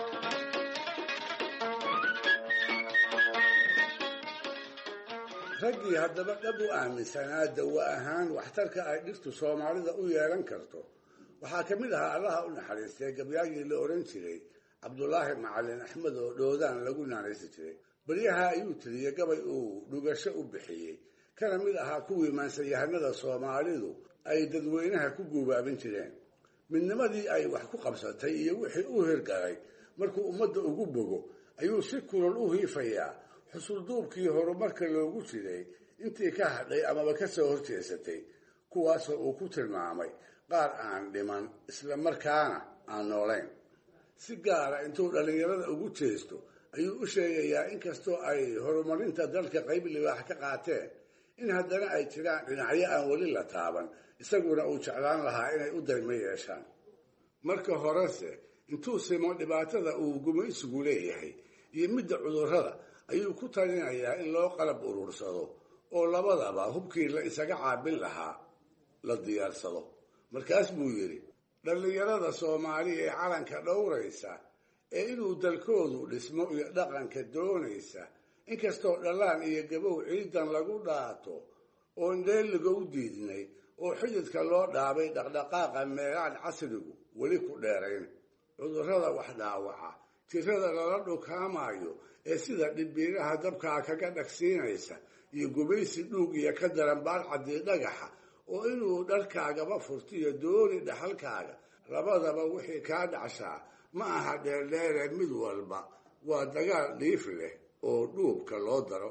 raggii haddaba dhab u aaminsanaa dawo ahaan waxtarka ay dhirtu soomaalida u yeelan karto waxaa ka mid ahaa allaha u naxariistay gabyaagii la odhan jiray cabdulaahi macalin axmed oo dhoodaan lagu naanaysi jiray baryaha ayuu tiriyey gabay uu dhugasho u bixiyey kana mid ahaa kuwii maansayahanada soomaalidu ay dadweynaha ku guubaabin jireen midnimadii ay wax ku qabsatay iyo wixii u hirgalay markuu ummadda ugu bogo ayuu si kulal u hiifayaa xusulduubkii horumarka loogu jiray intii ka hadhay amaba ka soo horjeesatay kuwaasoo uu ku tilmaamay qaar aan dhiman isla markaana aan noolayn si gaara intuu dhallinyarada ugu jeesto ayuu u sheegayaa inkastoo ay horumarinta dalka qayb libaax ka qaateen in haddana ay jiraan dhinacyo aan weli la taaban isaguna uu jeclaan lahaa inay u daymo yeeshaan marka horese intuu simo dhibaatada uu gumaysigu leeyahay iyo midda cudurrada ayuu ku talinayaa in loo qalab urursado oo labadaba hubkii la isaga caabin lahaa la diyaarsado markaas buu yidhi dhallinyarada soomaaliya ee calanka dhowraysa ee inuu dalkoodu dhismo iyo dhaqanka doonaysa inkastoo dhallaan iyo gabow ciidan lagu dhaato oon dheeliga u diidnay oo xididka loo dhaabay dhaqdhaqaaqa meelaan casrigu weli ku dheerayn cudurrada wax dhaawaca tirada lala dhukaamayo ee sida dhibiiraha dabkaa kaga dhagsiinaysa iyo gubaysi dhuug iyo ka daran baarcaddii dhagaxa oo inuu dharkaagaba furtiyo dooni dhaxalkaaga labadaba wixii kaa dhacshaa ma aha dheerdheere mid walba waa dagaal dhiif leh oo dhuubka loo daro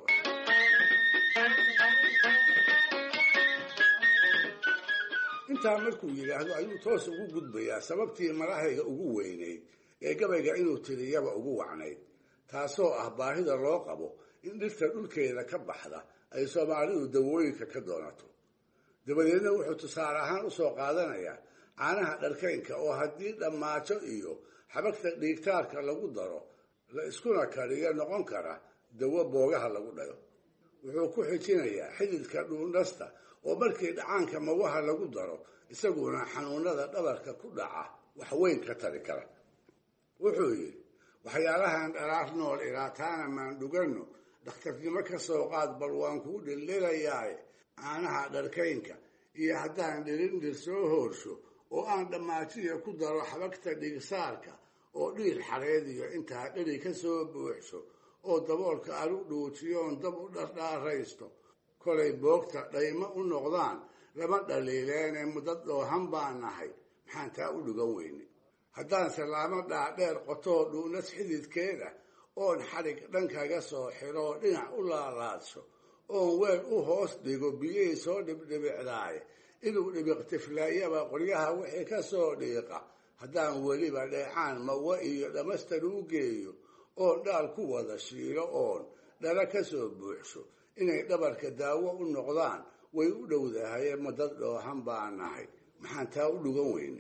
intaa markuu yidhaahdo ayuu toos ugu gudbayaa sababtii marahayga ugu weynayd ee gabayga inuu tiriyaba ugu wacnayd taasoo ah baahida loo qabo in dhirta dhulkeeda ka baxda ay soomaalidu dawooyinka ka doonato dabadeedna wuxuu tusaale ahaan usoo qaadanayaa caanaha dharkaynka oo haddii dhammaajo iyo xabagta dhiigtaarka lagu daro la iskuna kariyo noqon kara dawo boogaha lagu dhayo wuxuu ku xijinayaa xididka dhuundhasta oo markii dhacaanka mawaha lagu daro isaguna xanuunada dhabarka ku dhaca wax weyn ka tari kara wuxuu yidhi waxyaalahan dhalaaf nool ilaataana maan dhuganno dhakhtarnimo ka soo qaad bal waan kuu dhildhilayaaye caanaha dharkaynka iyo haddaan dhirindhir soo hoorsho oo aan dhammaajiya ku daro xabagta dhigsaarka oo dhiil xareediyo intaa dheri ka soo buuxso oo daboolka alu dhuujiyoon dab u dhardhaaraysto kolay boogta dhaymo u noqdaan lama dhaliileene muddo dhoohan baan nahay maxaan taa u dhugan weyne haddaan salaamo dhaadheer qotoo dhuunas xididkeeda oon xadhig dhankaga soo xiroo dhinac u laalaadsho oon weel u hoos dhigo biyihii soo dhibdhibicdaaye inuu dhibiqtiflaayaba qoryaha wixii ka soo dhiiqa haddaan weliba dheecaan mawa iyo dhammastar u geeyo oon dhaal ku wada shiilo oon dhala ka soo buuxsho inay dhabarka daawo u noqdaan way u dhowdahaye madad dhoohan baa nahay maxaan taa u dhugan weyne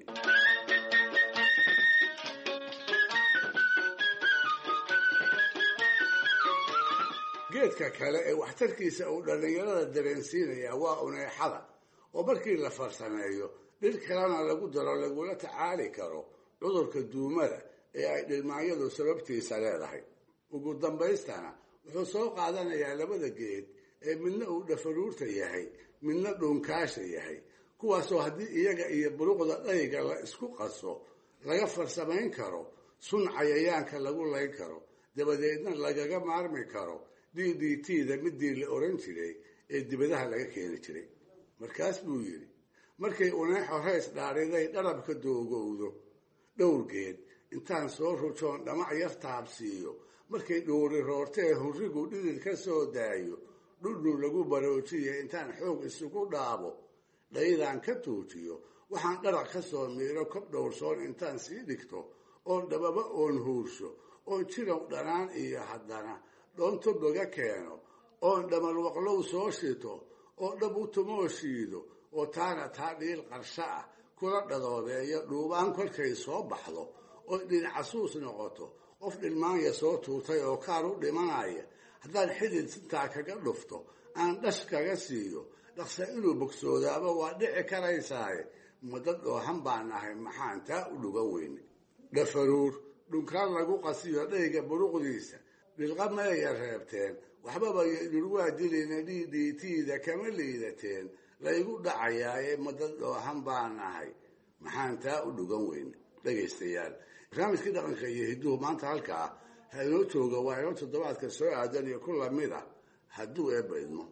geedka kale ee waxtarkiisa uu dhallinyarada dareensiinayaa waa uneexada oo markii la farsameeyo dhir kalena lagu daro lagula tacaali karo cudurka duumada ee ay dhilmaanyadu sababtiisa leedahay ugu dambaystana wuxuu soo qaadanayaa labada geed ee midna uu dhafaruurta yahay midna dhuunkaasha yahay kuwaasoo haddii iyaga iyo buruqda dhayga la isku qaso laga farsamayn karo sun cayayaanka lagu layn karo dabadeedna lagaga maarmi karo d d t da midii la oran jiray ee dibadaha laga keeni jiray markaas buu yidhi markay uneexo rays dhaariday dharabka doogowdo dhowrgeed intaan soo rujoon dhamac yar taabsiiyo markay dhuuri roortee hurrigu dhidid ka soo daayo dhudhul lagu baroojiye intaan xoog isugu dhaabo dhaydaan ka tuujiyo waxaan dharac ka soo miiro kob dhowrsoon intaan sii dhigto oon dhababa oon huursho oon jirow dhanaan iyo haddana dhoonto boga keeno oon dhamalwaqlow soo shito oo dhab u tumoo shiido oo taana taa dhiil qarsho ah kula dhadoobeeyo dhuubaan kolkay soo baxdo oo dhinacasuus noqoto qof dhilmaanya soo tuurtay oo kaar u dhimanaya haddaan xidid sintaa kaga dhufto aan dhash kaga siiyo dhaqsa inuu bogsoodaaba waa dhici karaysaaye madad dhoohan baan nahay maxaan taa u dhugan weyne dhafaruur dhunkaan lagu qasiyo dhayga buruqdiisa dhilqa mayaya reebteen waxbaba dhulwaa dilina d d t da kama liidateen laygu dhacayaaye madad dhoohan baan nahay maxaan taa u dhugan weyne dhegaystayaal barnaamijkii dhaqanka iyo hidduhu maanta halkaa ha inoo jooga waa inoo toddobaadka soo aadan iyo ku lamid ah hadduu eebba idmo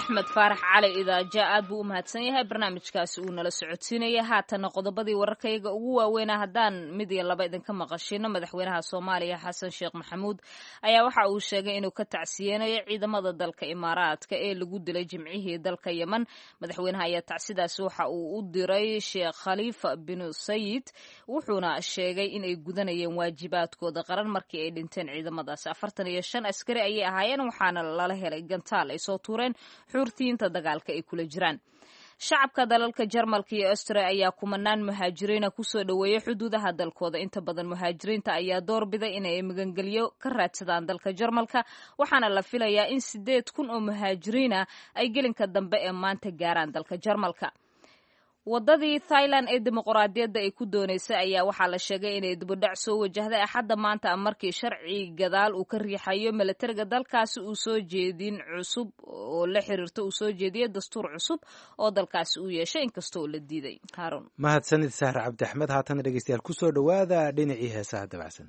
axmed faarax cali idaaja aad buu u mahadsan yahay barnaamijkaasi uu nala socodsiinaya haatana qodobadii wararkayaga ugu waaweynaa haddaan mid iyo laba idinka maqashino madaxweynaha soomaaliya xasan sheekh maxamuud ayaa waxa uu sheegay inuu ka tacsiyeenayo ciidamada dalka imaaraadka ee lagu dilay jimcihii dalka yemen madaxweynaha ayaa tacsidaasi waxa uu u diray sheekh khaliifa binu sayid wuxuuna sheegay inay gudanayeen waajibaadkooda qaran markii ay dhinteen ciidamadaasi afartan iyo shan askari ayay ahaayeen waxaana lala helay gantaal ay soo tuureen xuurtiinta dagaalka ay kula jiraan shacabka dalalka jarmalka iyo austria ayaa kumanaan muhaajiriina kusoo dhoweeyay xuduudaha dalkooda inta badan muhaajiriinta ayaa doorbiday inay magangelyo ka raadsadaan dalka jarmalka waxaana la filayaa in sideed kun oo muhaajiriina ay gelinka dambe ee maanta gaaraan dalka jarmalka wadadii thailand ee dimuqraadiyadda ay ku doonaysay ayaa waxaa la sheegay inay dibudhac soo wajahday axadda maanta markii sharci gadaal uu ka riixayo milatariga dalkaasi uu soo jeedin cusub oo la xiriirto uu soo jeediyo dastuur cusub oo dalkaasi uu yeeshay inkastoo la diiday haarun mahadsanid sahre cabdi axmed haatana dhegeystayaal kusoo dhowaada dhinacii heesaha dabacsan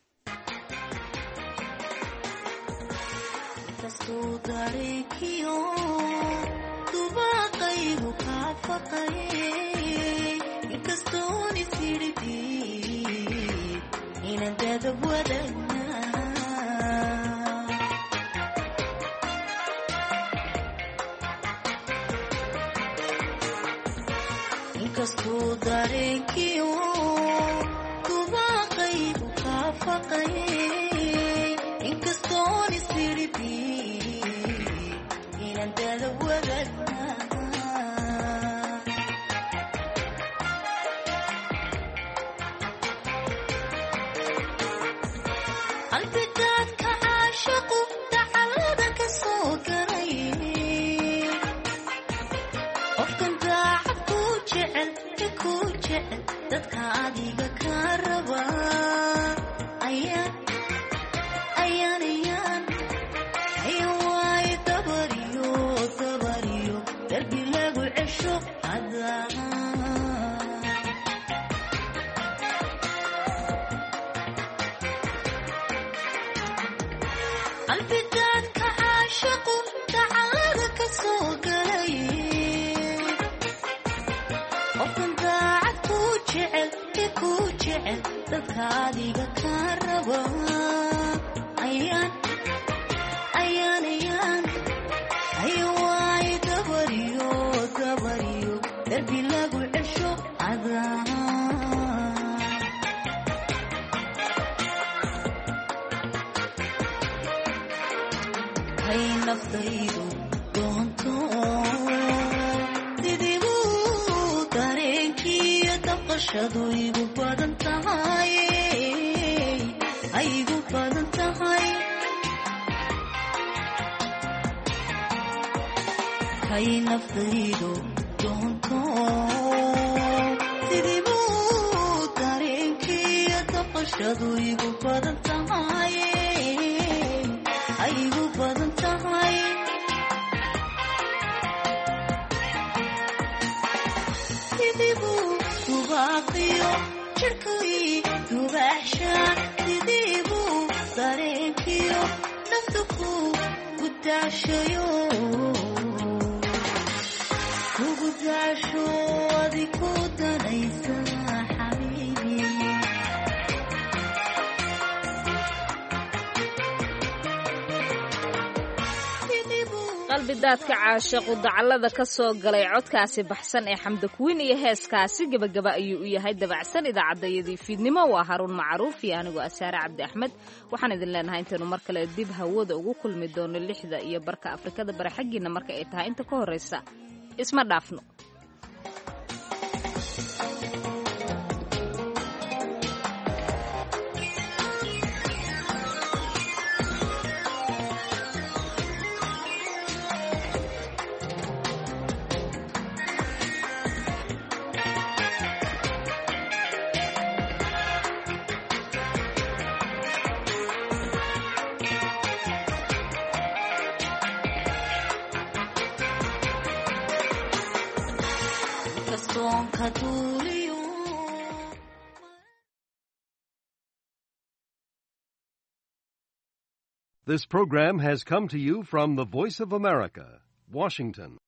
inkastuu dareenkiyo dubaaqaygu kaa faqayay inkastoon isiribi inaan dada wadagna albidaadka caashaqu dacalada ka soo garay qofkan daacad ku jecel e ku jecel dadka adiga ka raba ayaan ayaan ayaan ayan waaye dabariyo dabariyo darbi lagu cesho adaa albidaadka caashaqu dacalada ka soo galay qofkan daacad ku jecel e ku jecel dadka adiga ka raba ayaan ayaan ayaan ayan waaye dabariyo dabariyo darbi lagu cesho adaa hay naftaydu doonto didibuu dareenkiiyo daqashadu igu badan tahay ay igu badan tahay hay naftaydu doonto didibuu dareenkiiyo daqashadu igu badan tahay ay igu badan tahay didibuu dubaaqiyo jirhkii dubaxsha didibuu dareenkiyo nafta ku gudaashayo kugu daasho adi ku danaysa xabiibi qalbidaadka caashaqu dacallada ka soo galay codkaasi baxsan ee xamda kuwiin iyo heeskaasi gebagaba ayuu u yahay dabacsan idaacadayadii fiidnimo waa haruun macruuf iyo anigoo asaare cabdi axmed waxaan idin leenahay intaynu mar kale dib hawada ugu kulmi doono lixda iyo barka afrikada bare xaggiina marka ay tahay inta ka horraysa isma dhaafno This program has come to you from the Voice of America, Washington.